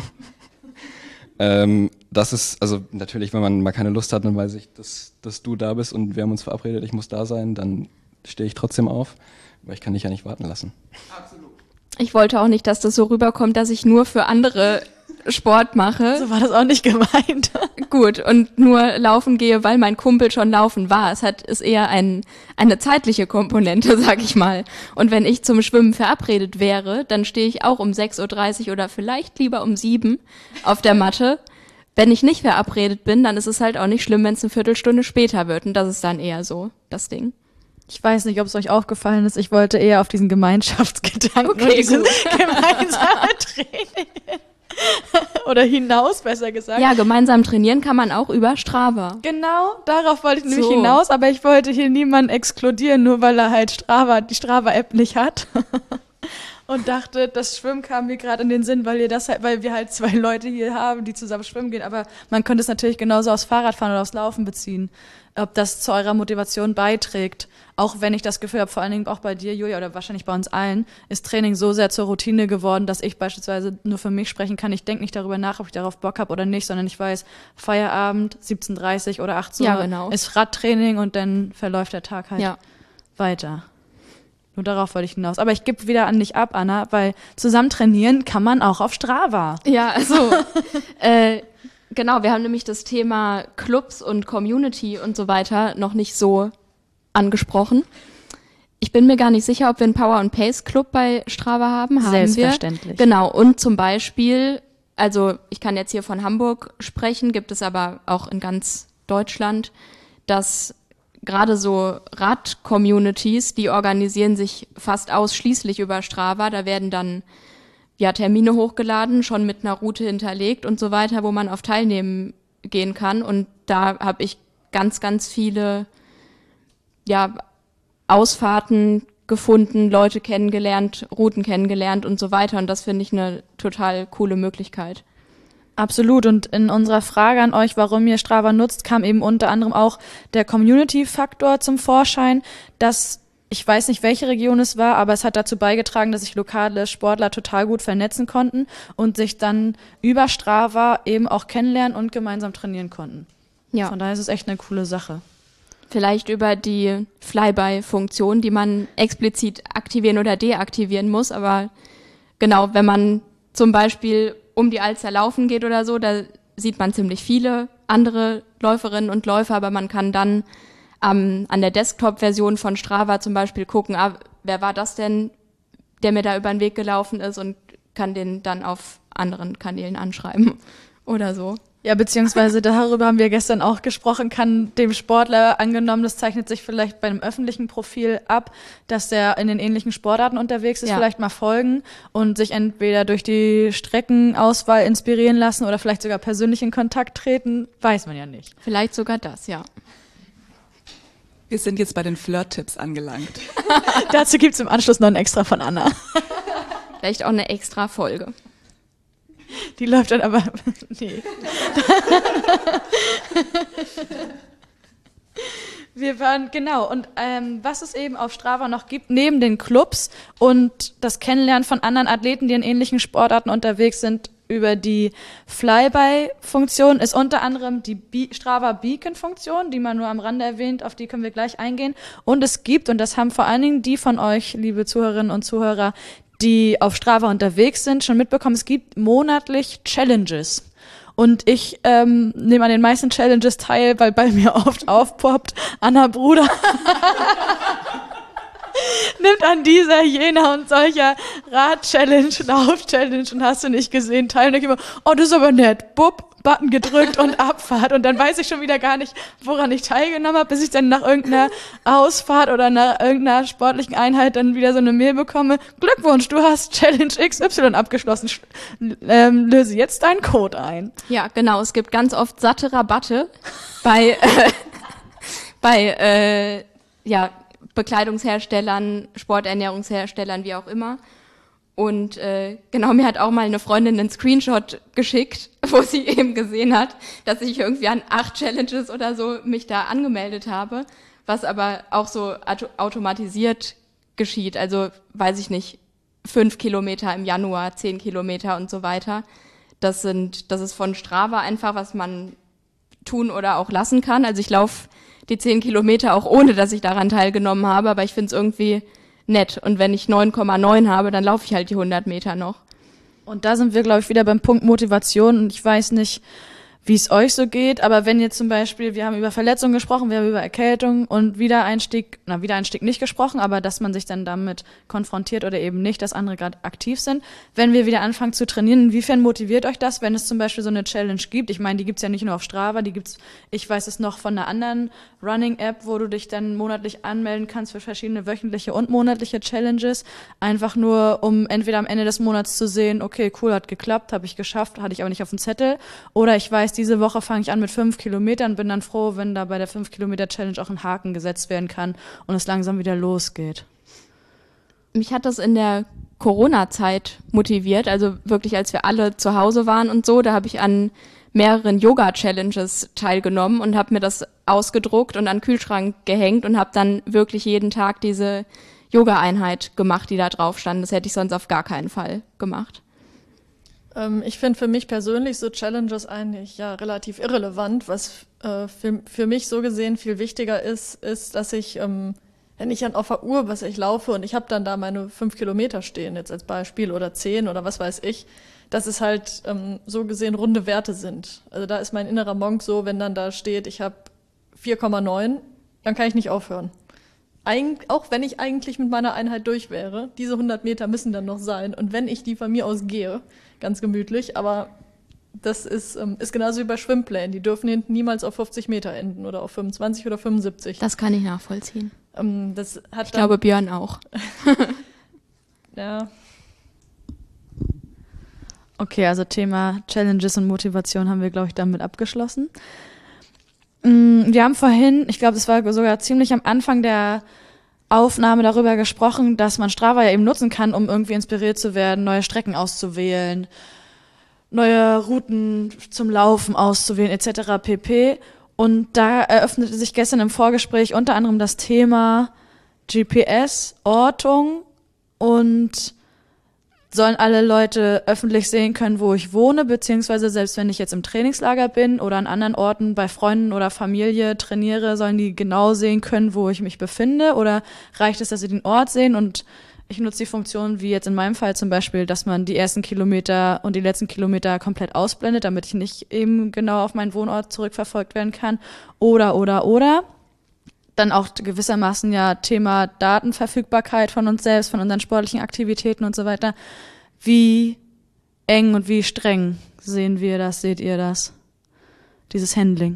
Ähm, das ist, also natürlich, wenn man mal keine Lust hat, dann weiß ich, dass, dass du da bist und wir haben uns verabredet, ich muss da sein, dann stehe ich trotzdem auf, weil ich kann dich ja nicht warten lassen.
Absolut.
Ich wollte auch nicht, dass das so rüberkommt, dass ich nur für andere Sport mache.
So war das auch nicht gemeint.
Gut, und nur laufen gehe, weil mein Kumpel schon laufen war. Es hat, ist eher ein, eine zeitliche Komponente, sag ich mal. Und wenn ich zum Schwimmen verabredet wäre, dann stehe ich auch um sechs Uhr dreißig oder vielleicht lieber um sieben auf der Matte. Wenn ich nicht verabredet bin, dann ist es halt auch nicht schlimm, wenn es eine Viertelstunde später wird. Und das ist dann eher so das Ding.
Ich weiß nicht, ob es euch aufgefallen ist. Ich wollte eher auf diesen Gemeinschaftsgedanken
okay,
und dieses gemeinsame Training oder hinaus, besser gesagt.
Ja, gemeinsam trainieren kann man auch über Strava.
Genau, darauf wollte ich nämlich
So.
hinaus, aber ich wollte hier niemanden exkludieren, nur weil er halt Strava, die Strava-App nicht hat. und dachte, das Schwimmen kam mir gerade in den Sinn, weil ihr das halt, weil wir halt zwei Leute hier haben, die zusammen schwimmen gehen. Aber man könnte es natürlich genauso aufs Fahrradfahren oder aufs Laufen beziehen, ob das zu eurer Motivation beiträgt. Auch wenn ich das Gefühl habe, vor allen Dingen auch bei dir, Julia, oder wahrscheinlich bei uns allen, ist Training so sehr zur Routine geworden, dass ich beispielsweise nur für mich sprechen kann. Ich denke nicht darüber nach, ob ich darauf Bock habe oder nicht, sondern ich weiß, Feierabend, siebzehn Uhr dreißig oder achtzehn Uhr
Ja, genau.
ist Radtraining und dann verläuft der Tag halt
Ja.
weiter. Nur darauf wollte ich hinaus. Aber ich gebe wieder an dich ab, Anna, weil zusammen trainieren kann man auch auf Strava.
Ja, also äh, genau, wir haben nämlich das Thema Clubs und Community und so weiter noch nicht so angesprochen. Ich bin mir gar nicht sicher, ob wir einen Power and Pace Club bei Strava haben. Haben
Selbstverständlich.
Wir. Genau, und zum Beispiel, also ich kann jetzt hier von Hamburg sprechen, gibt es aber auch in ganz Deutschland, dass gerade so Rad-Communities, die organisieren sich fast ausschließlich über Strava. Da werden dann ja Termine hochgeladen, schon mit einer Route hinterlegt und so weiter, wo man auf teilnehmen gehen kann. Und da habe ich ganz, ganz viele ja Ausfahrten gefunden, Leute kennengelernt, Routen kennengelernt und so weiter. Und das finde ich eine total coole Möglichkeit.
Absolut. Und in unserer Frage an euch, warum ihr Strava nutzt, kam eben unter anderem auch der Community-Faktor zum Vorschein, dass ich weiß nicht, welche Region es war, aber es hat dazu beigetragen, dass sich lokale Sportler total gut vernetzen konnten und sich dann über Strava eben auch kennenlernen und gemeinsam trainieren konnten.
Ja.
Von daher ist es echt eine coole Sache.
Vielleicht über die Flyby-Funktion, die man explizit aktivieren oder deaktivieren muss. Aber genau, wenn man zum Beispiel um die Alster laufen geht oder so, da sieht man ziemlich viele andere Läuferinnen und Läufer, aber man kann dann ähm, an der Desktop-Version von Strava zum Beispiel gucken, ah, wer war das denn, der mir da über den Weg gelaufen ist, und kann den dann auf anderen Kanälen anschreiben oder so.
Ja, beziehungsweise darüber haben wir gestern auch gesprochen, kann dem Sportler, angenommen, das zeichnet sich vielleicht bei einem öffentlichen Profil ab, dass der in den ähnlichen Sportarten unterwegs ist,
Ja.
vielleicht mal folgen und sich entweder durch die Streckenauswahl inspirieren lassen oder vielleicht sogar persönlich in Kontakt treten, weiß man ja nicht.
Vielleicht sogar das, ja.
Wir sind jetzt bei den Flirt-Tipps angelangt.
Dazu gibt's im Anschluss noch ein Extra von Anna.
Vielleicht auch eine extra Folge.
Die läuft dann aber, nee. Wir waren, genau, und ähm, was es eben auf Strava noch gibt, neben den Clubs und das Kennenlernen von anderen Athleten, die in ähnlichen Sportarten unterwegs sind, über die Flyby-Funktion, ist unter anderem die Be- Strava Beacon-Funktion, die man nur am Rande erwähnt, auf die können wir gleich eingehen. Und es gibt, und das haben vor allen Dingen die von euch, liebe Zuhörerinnen und Zuhörer, die auf Strava unterwegs sind, schon mitbekommen, es gibt monatlich Challenges. Und ich ähm, nehme an den meisten Challenges teil, weil bei mir oft aufpoppt, Anna Bruder nimmt an dieser, jener und solcher Rad-Challenge, Lauf-Challenge und hast du nicht gesehen, teil. Und ich immer, oh, das ist aber nett, bupp, Button gedrückt und Abfahrt. Und dann weiß ich schon wieder gar nicht, woran ich teilgenommen habe, bis ich dann nach irgendeiner Ausfahrt oder nach irgendeiner sportlichen Einheit dann wieder so eine Mail bekomme. Glückwunsch, du hast Challenge X Y abgeschlossen. Ähm, löse jetzt deinen Code ein.
Ja, genau. Es gibt ganz oft satte Rabatte bei, äh, bei äh, ja, Bekleidungsherstellern, Sporternährungsherstellern, wie auch immer. Und äh, genau, mir hat auch mal eine Freundin einen Screenshot geschickt, wo sie eben gesehen hat, dass ich irgendwie an acht Challenges oder so mich da angemeldet habe, was aber auch so auto- automatisiert geschieht. Also weiß ich nicht, fünf Kilometer im Januar, zehn Kilometer und so weiter. Das sind, das ist von Strava einfach, was man tun oder auch lassen kann. Also ich laufe die zehn Kilometer auch ohne, dass ich daran teilgenommen habe, aber ich finde es irgendwie nett. Und wenn ich neun Komma neun habe, dann laufe ich halt die hundert Meter noch.
Und da sind wir, glaube ich, wieder beim Punkt Motivation. Und ich weiß nicht, wie es euch so geht, aber wenn ihr zum Beispiel, wir haben über Verletzungen gesprochen, wir haben über Erkältung und Wiedereinstieg, na, Wiedereinstieg nicht gesprochen, aber dass man sich dann damit konfrontiert oder eben nicht, dass andere gerade aktiv sind. Wenn wir wieder anfangen zu trainieren, inwiefern motiviert euch das, wenn es zum Beispiel so eine Challenge gibt? Ich meine, die gibt's ja nicht nur auf Strava, die gibt's, ich weiß es noch von einer anderen Running-App, wo du dich dann monatlich anmelden kannst für verschiedene wöchentliche und monatliche Challenges. Einfach nur, um entweder am Ende des Monats zu sehen, okay, cool, hat geklappt, habe ich geschafft, hatte ich aber nicht auf dem Zettel. Oder ich weiß, diese Woche fange ich an mit fünf Kilometern, bin dann froh, wenn da bei der fünf Kilometer Challenge auch ein Haken gesetzt werden kann und es langsam wieder losgeht.
mich hat das in der Corona-Zeit motiviert, also wirklich als wir alle zu Hause waren und so, da habe ich an mehreren Yoga-Challenges teilgenommen und habe mir das ausgedruckt und an den Kühlschrank gehängt und habe dann wirklich jeden Tag diese Yoga-Einheit gemacht, die da drauf stand. Das hätte ich sonst auf gar keinen Fall gemacht.
Ähm, ich finde für mich persönlich so Challenges eigentlich ja relativ irrelevant. Was äh, für, für mich so gesehen viel wichtiger ist, ist, dass ich, ähm, wenn ich dann auf der Uhr, was ich laufe und ich habe dann da meine fünf Kilometer stehen, jetzt als Beispiel, oder zehn oder was weiß ich, dass es halt ähm, so gesehen runde Werte sind. Also da ist mein innerer Monk so, wenn dann da steht, ich habe vier Komma neun, dann kann ich nicht aufhören. Eig- auch wenn ich eigentlich mit meiner Einheit durch wäre, diese hundert Meter müssen dann noch sein. Und wenn ich die von mir aus gehe, ganz gemütlich, aber das ist, ähm, ist genauso wie bei Schwimmplänen. Die dürfen hinten niemals auf fünfzig Meter enden oder auf fünfundzwanzig oder fünfundsiebzig.
Das kann ich nachvollziehen.
Ähm, das hat
Ich
dann,
glaube, Björn auch.
ja,
Okay, also Thema Challenges und Motivation haben wir, glaube ich, damit abgeschlossen. Mm, Wir haben vorhin, ich glaube, es war sogar ziemlich am Anfang der Aufnahme darüber gesprochen, dass man Strava ja eben nutzen kann, um irgendwie inspiriert zu werden, neue Strecken auszuwählen, neue Routen zum Laufen auszuwählen, et cetera pp. Und da eröffnete sich gestern im Vorgespräch unter anderem das Thema G P S, Ortung und sollen alle Leute öffentlich sehen können, wo ich wohne, beziehungsweise selbst wenn ich jetzt im Trainingslager bin oder an anderen Orten bei Freunden oder Familie trainiere, sollen die genau sehen können, wo ich mich befinde, oder reicht es, dass sie den Ort sehen? Und ich nutze die Funktion, wie jetzt in meinem Fall zum Beispiel, dass man die ersten Kilometer und die letzten Kilometer komplett ausblendet, damit ich nicht eben genau auf meinen Wohnort zurückverfolgt werden kann, oder, oder, oder. Dann auch gewissermaßen ja Thema Datenverfügbarkeit von uns selbst, von unseren sportlichen Aktivitäten und so weiter. Wie eng und wie streng sehen wir das, seht ihr das, dieses Handling?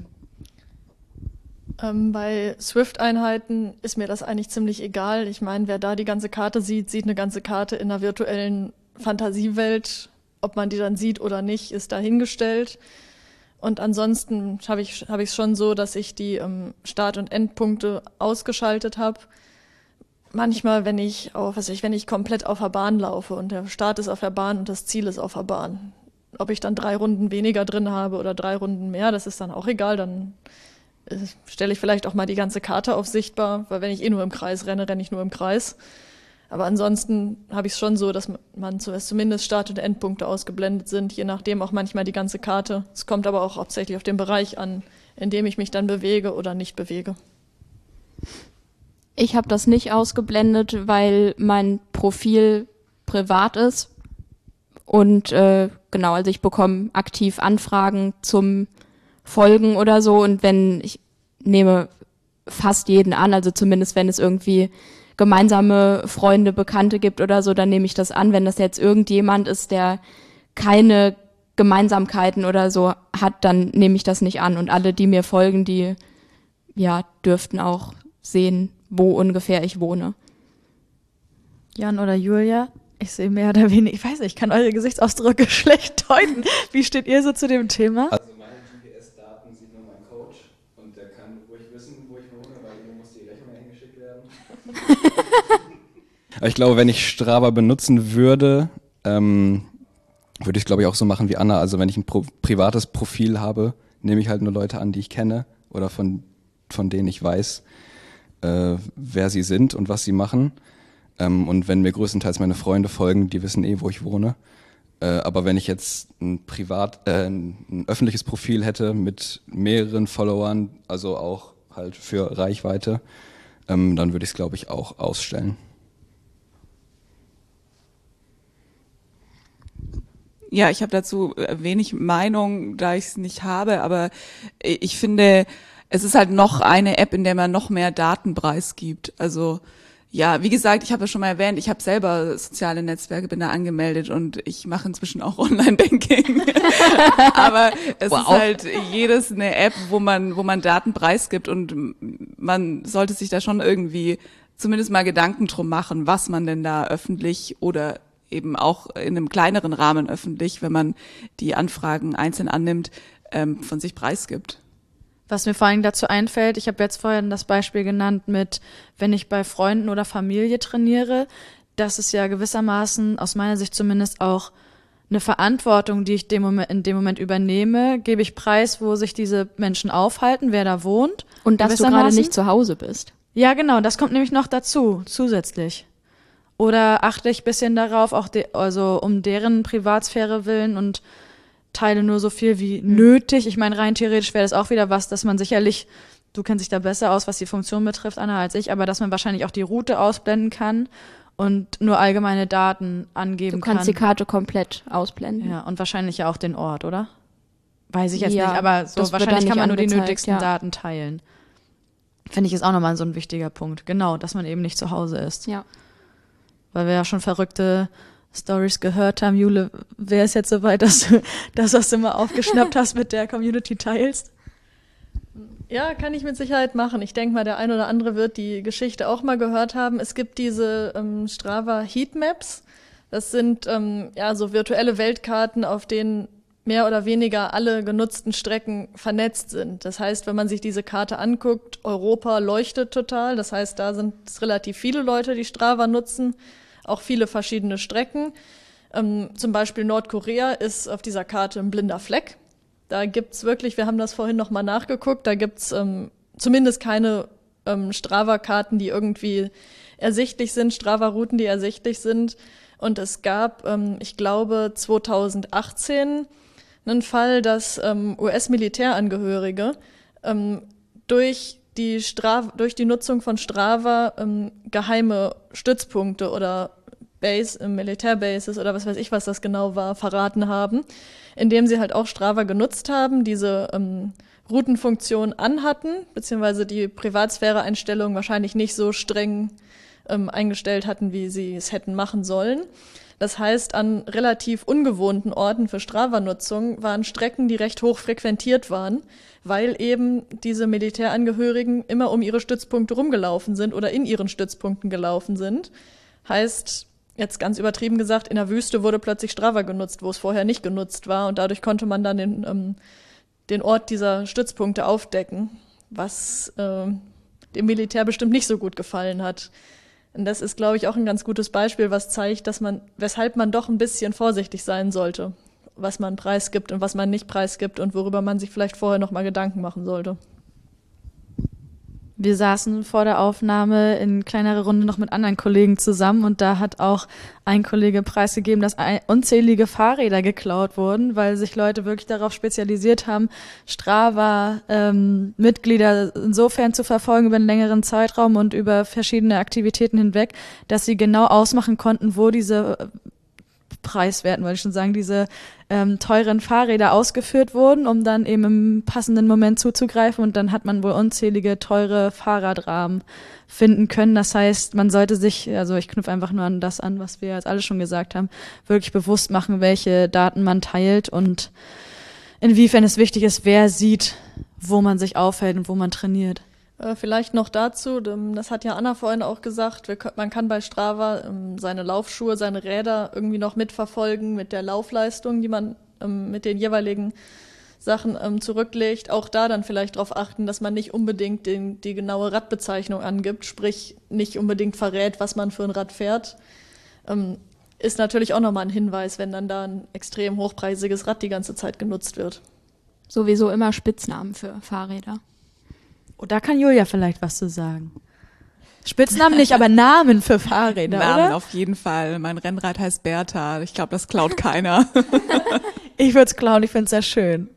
Ähm, bei Swift-Einheiten ist mir das eigentlich ziemlich egal. Ich meine, wer da die ganze Karte sieht, sieht eine ganze Karte in einer virtuellen Fantasiewelt. Ob man die dann sieht oder nicht, ist dahingestellt. Und ansonsten habe ich habe ich es schon so, dass ich die ähm, Start- und Endpunkte ausgeschaltet habe. Manchmal, wenn ich auf, was weiß ich, wenn ich komplett auf der Bahn laufe und der Start ist auf der Bahn und das Ziel ist auf der Bahn, ob ich dann drei Runden weniger drin habe oder drei Runden mehr, das ist dann auch egal. Dann äh, stelle ich vielleicht auch mal die ganze Karte auf sichtbar, weil wenn ich eh nur im Kreis renne, renne ich nur im Kreis. Aber ansonsten habe ich es schon so, dass man zumindest Start- und Endpunkte ausgeblendet sind, je nachdem auch manchmal die ganze Karte. Es kommt aber auch hauptsächlich auf den Bereich an, in dem ich mich dann bewege oder nicht bewege.
Ich habe das nicht ausgeblendet, weil mein Profil privat ist. Und äh, genau, also ich bekomme aktiv Anfragen zum Folgen oder so. Und wenn, ich nehme fast jeden an, also zumindest wenn es irgendwie gemeinsame Freunde, Bekannte gibt oder so, dann nehme ich das an. Wenn das jetzt irgendjemand ist, der keine Gemeinsamkeiten oder so hat, dann nehme ich das nicht an. Und alle, die mir folgen, die ja dürften auch sehen, wo ungefähr ich wohne.
Jan oder Julia, ich sehe mehr oder weniger, ich weiß nicht, ich kann eure Gesichtsausdrücke schlecht deuten. Wie steht ihr so zu dem Thema?
Also meine G P S-Daten sieht nur mein Coach und der kann ruhig wissen, wo ich wohne, weil ihm muss die Rechnung eingeschickt werden. Aber ich glaube, wenn ich Strava benutzen würde, ähm, würde ich es, glaube ich, auch so machen wie Anna. Also wenn ich ein pro- privates Profil habe, nehme ich halt nur Leute an, die ich kenne oder von, von denen ich weiß, äh, wer sie sind und was sie machen. Ähm, und wenn mir größtenteils meine Freunde folgen, die wissen eh, wo ich wohne. Äh, aber wenn ich jetzt ein privat, äh, ein öffentliches Profil hätte mit mehreren Followern, also auch halt für Reichweite, ähm, dann würde ich es, glaube ich, auch ausstellen.
Ja, ich habe dazu wenig Meinung, da ich es nicht habe, aber ich finde, es ist halt noch eine App, in der man noch mehr Daten preisgibt. Also ja, wie gesagt, ich habe ja schon mal erwähnt, ich habe selber soziale Netzwerke, bin da angemeldet und ich mache inzwischen auch Online-Banking. Aber es wow. ist halt jedes eine App, wo man wo man Daten preisgibt und man sollte sich da schon irgendwie zumindest mal Gedanken drum machen, was man denn da öffentlich oder eben auch in einem kleineren Rahmen öffentlich, wenn man die Anfragen einzeln annimmt, ähm, von sich preisgibt.
Was mir vor allem dazu einfällt, ich habe jetzt vorhin das Beispiel genannt mit, wenn ich bei Freunden oder Familie trainiere, das ist ja gewissermaßen, aus meiner Sicht zumindest, auch eine Verantwortung, die ich dem Moment, in dem Moment übernehme. Gebe ich preis, wo sich diese Menschen aufhalten, wer da wohnt.
Und dass du gerade nicht zu Hause bist.
Ja, genau, das kommt nämlich noch dazu, zusätzlich. Oder achte ich ein bisschen darauf, auch de, also um deren Privatsphäre willen und teile nur so viel wie mhm. nötig. Ich meine, rein theoretisch wäre das auch wieder was, dass man sicherlich, du kennst dich da besser aus, was die Funktion betrifft, Anna, als ich, aber dass man wahrscheinlich auch die Route ausblenden kann und nur allgemeine Daten angeben kann.
Du kannst kann. die Karte komplett ausblenden.
Ja, und wahrscheinlich ja auch den Ort, oder? Weiß ich jetzt
ja,
nicht, aber so wahrscheinlich kann man nur die nötigsten
ja.
Daten teilen. Finde ich ist auch nochmal so ein wichtiger Punkt. Genau, dass man eben nicht zu Hause ist.
Ja.
Weil wir ja schon verrückte Stories gehört haben. Jule, wer ist jetzt soweit, dass du das, was du mal aufgeschnappt hast, mit der Community teilst?
Ja, kann ich mit Sicherheit machen. Ich denke mal, der ein oder andere wird die Geschichte auch mal gehört haben. Es gibt diese ähm, Strava Heatmaps. Das sind ähm, ja so virtuelle Weltkarten, auf denen mehr oder weniger alle genutzten Strecken vernetzt sind. Das heißt, wenn man sich diese Karte anguckt, Europa leuchtet total. Das heißt, da sind es relativ viele Leute, die Strava nutzen, auch viele verschiedene Strecken. Ähm, zum Beispiel Nordkorea ist auf dieser Karte ein blinder Fleck. Da gibt's wirklich, wir haben das vorhin nochmal nachgeguckt, da gibt's ähm, zumindest keine ähm, Strava-Karten, die irgendwie ersichtlich sind, Strava-Routen, die ersichtlich sind. Und es gab, ähm, ich glaube, zweitausendachtzehn einen Fall, dass ähm, U S-Militärangehörige ähm, durch die Strava, durch die Nutzung von Strava ähm, geheime Stützpunkte oder Base, äh, Militärbases oder was weiß ich, was das genau war, verraten haben, indem sie halt auch Strava genutzt haben, diese ähm, Routenfunktion anhatten, beziehungsweise die Privatsphäre-Einstellungen wahrscheinlich nicht so streng ähm, eingestellt hatten, wie sie es hätten machen sollen. Das heißt, an relativ ungewohnten Orten für Strava-Nutzung waren Strecken, die recht hoch frequentiert waren, weil eben diese Militärangehörigen immer um ihre Stützpunkte rumgelaufen sind oder in ihren Stützpunkten gelaufen sind. Heißt, jetzt ganz übertrieben gesagt, in der Wüste wurde plötzlich Strava genutzt, wo es vorher nicht genutzt war. Und dadurch konnte man dann den, ähm, den Ort dieser Stützpunkte aufdecken, was äh, dem Militär bestimmt nicht so gut gefallen hat. Und das ist, glaube ich, auch ein ganz gutes Beispiel, was zeigt, dass man, weshalb man doch ein bisschen vorsichtig sein sollte, was man preisgibt und was man nicht preisgibt und worüber man sich vielleicht vorher noch mal Gedanken machen sollte.
Wir saßen vor der Aufnahme in kleinerer Runde noch mit anderen Kollegen zusammen und da hat auch ein Kollege preisgegeben, dass ein, unzählige Fahrräder geklaut wurden, weil sich Leute wirklich darauf spezialisiert haben, Strava-Mitglieder ähm, insofern zu verfolgen über einen längeren Zeitraum und über verschiedene Aktivitäten hinweg, dass sie genau ausmachen konnten, wo diese preiswerten, wollte ich schon sagen, diese ähm, teuren Fahrräder ausgeführt wurden, um dann eben im passenden Moment zuzugreifen und dann hat man wohl unzählige teure Fahrradrahmen finden können. Das heißt, man sollte sich, also ich knüpfe einfach nur an das an, was wir jetzt alle schon gesagt haben, wirklich bewusst machen, welche Daten man teilt und inwiefern es wichtig ist, wer sieht, wo man sich aufhält und wo man trainiert.
Vielleicht noch dazu, das hat ja Anna vorhin auch gesagt, man kann bei Strava seine Laufschuhe, seine Räder irgendwie noch mitverfolgen mit der Laufleistung, die man mit den jeweiligen Sachen zurücklegt. Auch da dann vielleicht darauf achten, dass man nicht unbedingt den, die genaue Radbezeichnung angibt, sprich nicht unbedingt verrät, was man für ein Rad fährt. Ist natürlich auch nochmal ein Hinweis, wenn dann da ein extrem hochpreisiges Rad die ganze Zeit genutzt wird.
Sowieso immer Spitznamen für Fahrräder.
Oh, da kann Julia vielleicht was zu sagen. Spitznamen nicht, aber Namen für Fahrräder,
Namen
oder?
auf jeden Fall. Mein Rennrad heißt Bertha. Ich glaube, das klaut keiner.
Ich würde es klauen, ich finde es sehr schön.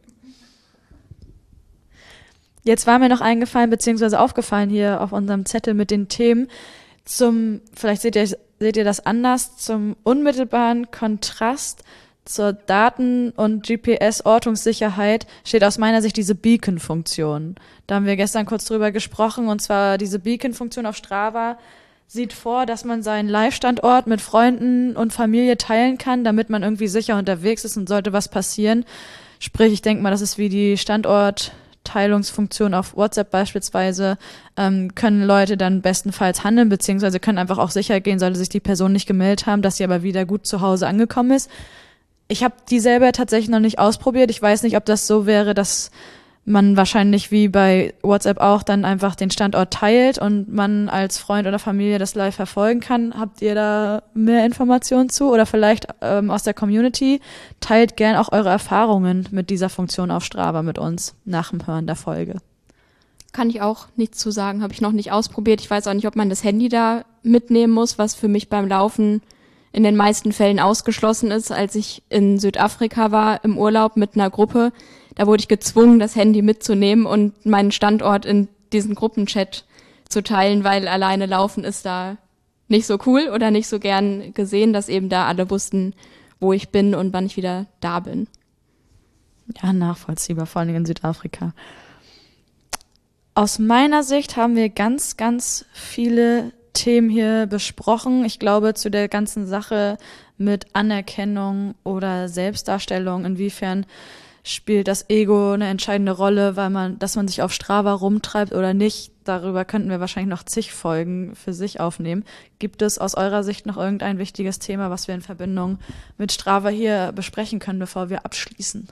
Jetzt war mir noch eingefallen, beziehungsweise aufgefallen hier auf unserem Zettel mit den Themen zum, vielleicht seht ihr, seht ihr das anders, zum unmittelbaren Kontrast zur Daten- und G P S-Ortungssicherheit steht aus meiner Sicht diese Beacon-Funktion. Da haben wir gestern kurz drüber gesprochen, und zwar diese Beacon-Funktion auf Strava sieht vor, dass man seinen Live-Standort mit Freunden und Familie teilen kann, damit man irgendwie sicher unterwegs ist und sollte was passieren. Sprich, ich denke mal, das ist wie die Standortteilungsfunktion auf WhatsApp beispielsweise, ähm, können Leute dann bestenfalls handeln, beziehungsweise können einfach auch sicher gehen, sollte sich die Person nicht gemeldet haben, dass sie aber wieder gut zu Hause angekommen ist. Ich habe die selber tatsächlich noch nicht ausprobiert. Ich weiß nicht, ob das so wäre, dass man wahrscheinlich wie bei WhatsApp auch dann einfach den Standort teilt und man als Freund oder Familie das live verfolgen kann. Habt ihr da mehr Informationen zu? Oder vielleicht ähm, aus der Community? Teilt gern auch eure Erfahrungen mit dieser Funktion auf Strava mit uns nach dem Hören der Folge.
Kann ich auch nichts zu sagen, habe ich noch nicht ausprobiert. Ich weiß auch nicht, ob man das Handy da mitnehmen muss, was für mich beim Laufen in den meisten Fällen ausgeschlossen ist. Als ich in Südafrika war im Urlaub mit einer Gruppe, da wurde ich gezwungen, das Handy mitzunehmen und meinen Standort in diesen Gruppenchat zu teilen, weil alleine laufen ist da nicht so cool oder nicht so gern gesehen, dass eben da alle wussten, wo ich bin und wann ich wieder da bin.
Ja, nachvollziehbar, vor allem in Südafrika. Aus meiner Sicht haben wir ganz, ganz viele Themen hier besprochen. Ich glaube, zu der ganzen Sache mit Anerkennung oder Selbstdarstellung, inwiefern spielt das Ego eine entscheidende Rolle, weil man, dass man sich auf Strava rumtreibt oder nicht. Darüber könnten wir wahrscheinlich noch zig Folgen für sich aufnehmen. Gibt es aus eurer Sicht noch irgendein wichtiges Thema, was wir in Verbindung mit Strava hier besprechen können, bevor wir abschließen?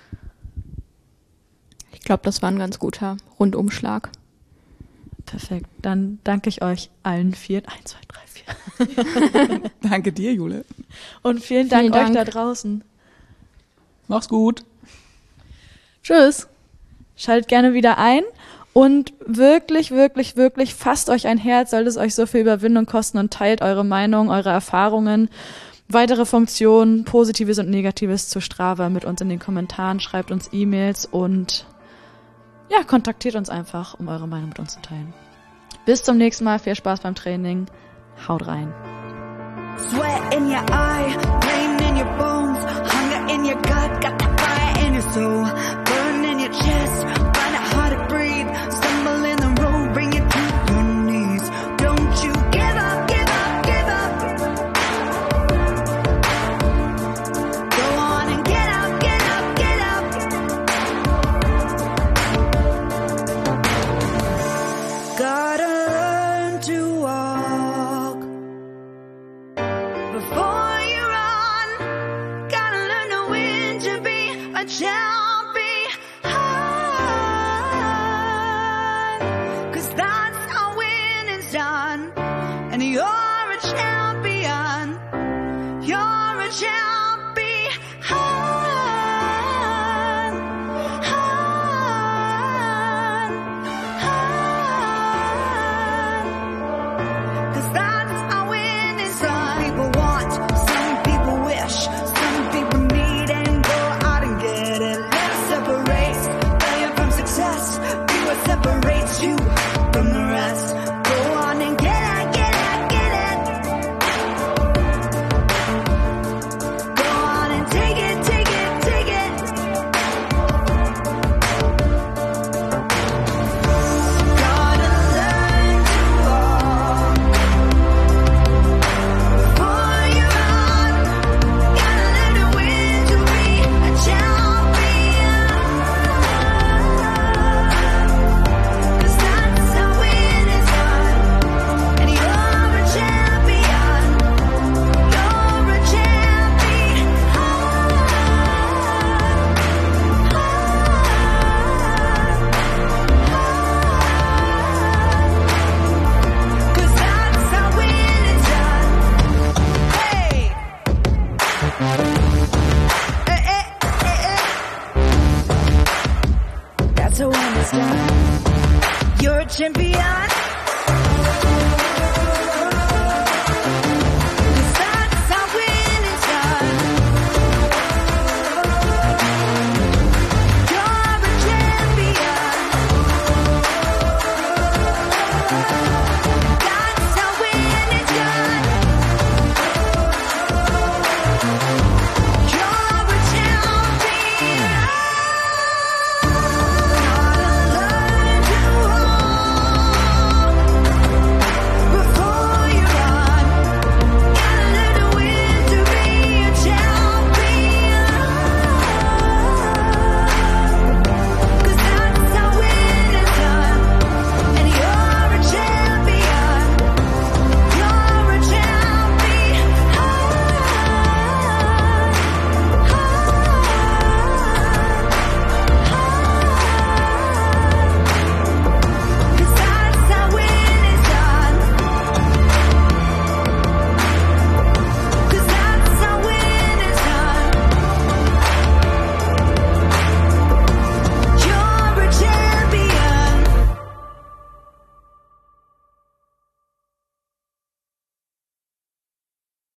Ich glaube, das war ein ganz guter Rundumschlag.
Perfekt. Dann danke ich euch allen vier. Eins, zwei, drei, vier.
Danke dir, Jule.
Und vielen Dank,
Vielen Dank
euch da draußen.
Mach's gut.
Tschüss. Schaltet gerne wieder ein und wirklich, wirklich, wirklich fasst euch ein Herz, sollte es euch so viel Überwindung kosten und teilt eure Meinung, eure Erfahrungen, weitere Funktionen, Positives und Negatives zu Strava mit uns in den Kommentaren, schreibt uns E-Mails und ja, kontaktiert uns einfach, um eure Meinung mit uns zu teilen. Bis zum nächsten Mal, viel Spaß beim Training, haut rein.
Sweat in your eye, pain in your bones, hunger in your gut, got the fire in your soul, burn in your chest, find it hard to breathe, stumble in the road, bring you to your knees. Don't you give up, give up, give up. Go on and get up, get up, get up. Gotta learn to walk before you run, gotta learn to win to be a champion, 'cause that's how winning's done, and you're a champion, you're a champion, 'cause that's how winning's done. People want, some people wish, some people need, and go out and get it. Let's separate failure from success. Be what separates you from the rest. Go on and get it, get it, get it. Go on and take it, take it, take it. Gotta learn to walk before you run. Gotta learn to win to be a champion, 'cause that's how winning's done, and you're a champion, you're a champion, 'cause that's how winning's done. Hey! Hey, hey, hey, hey. That's how winning's done. You're a champion.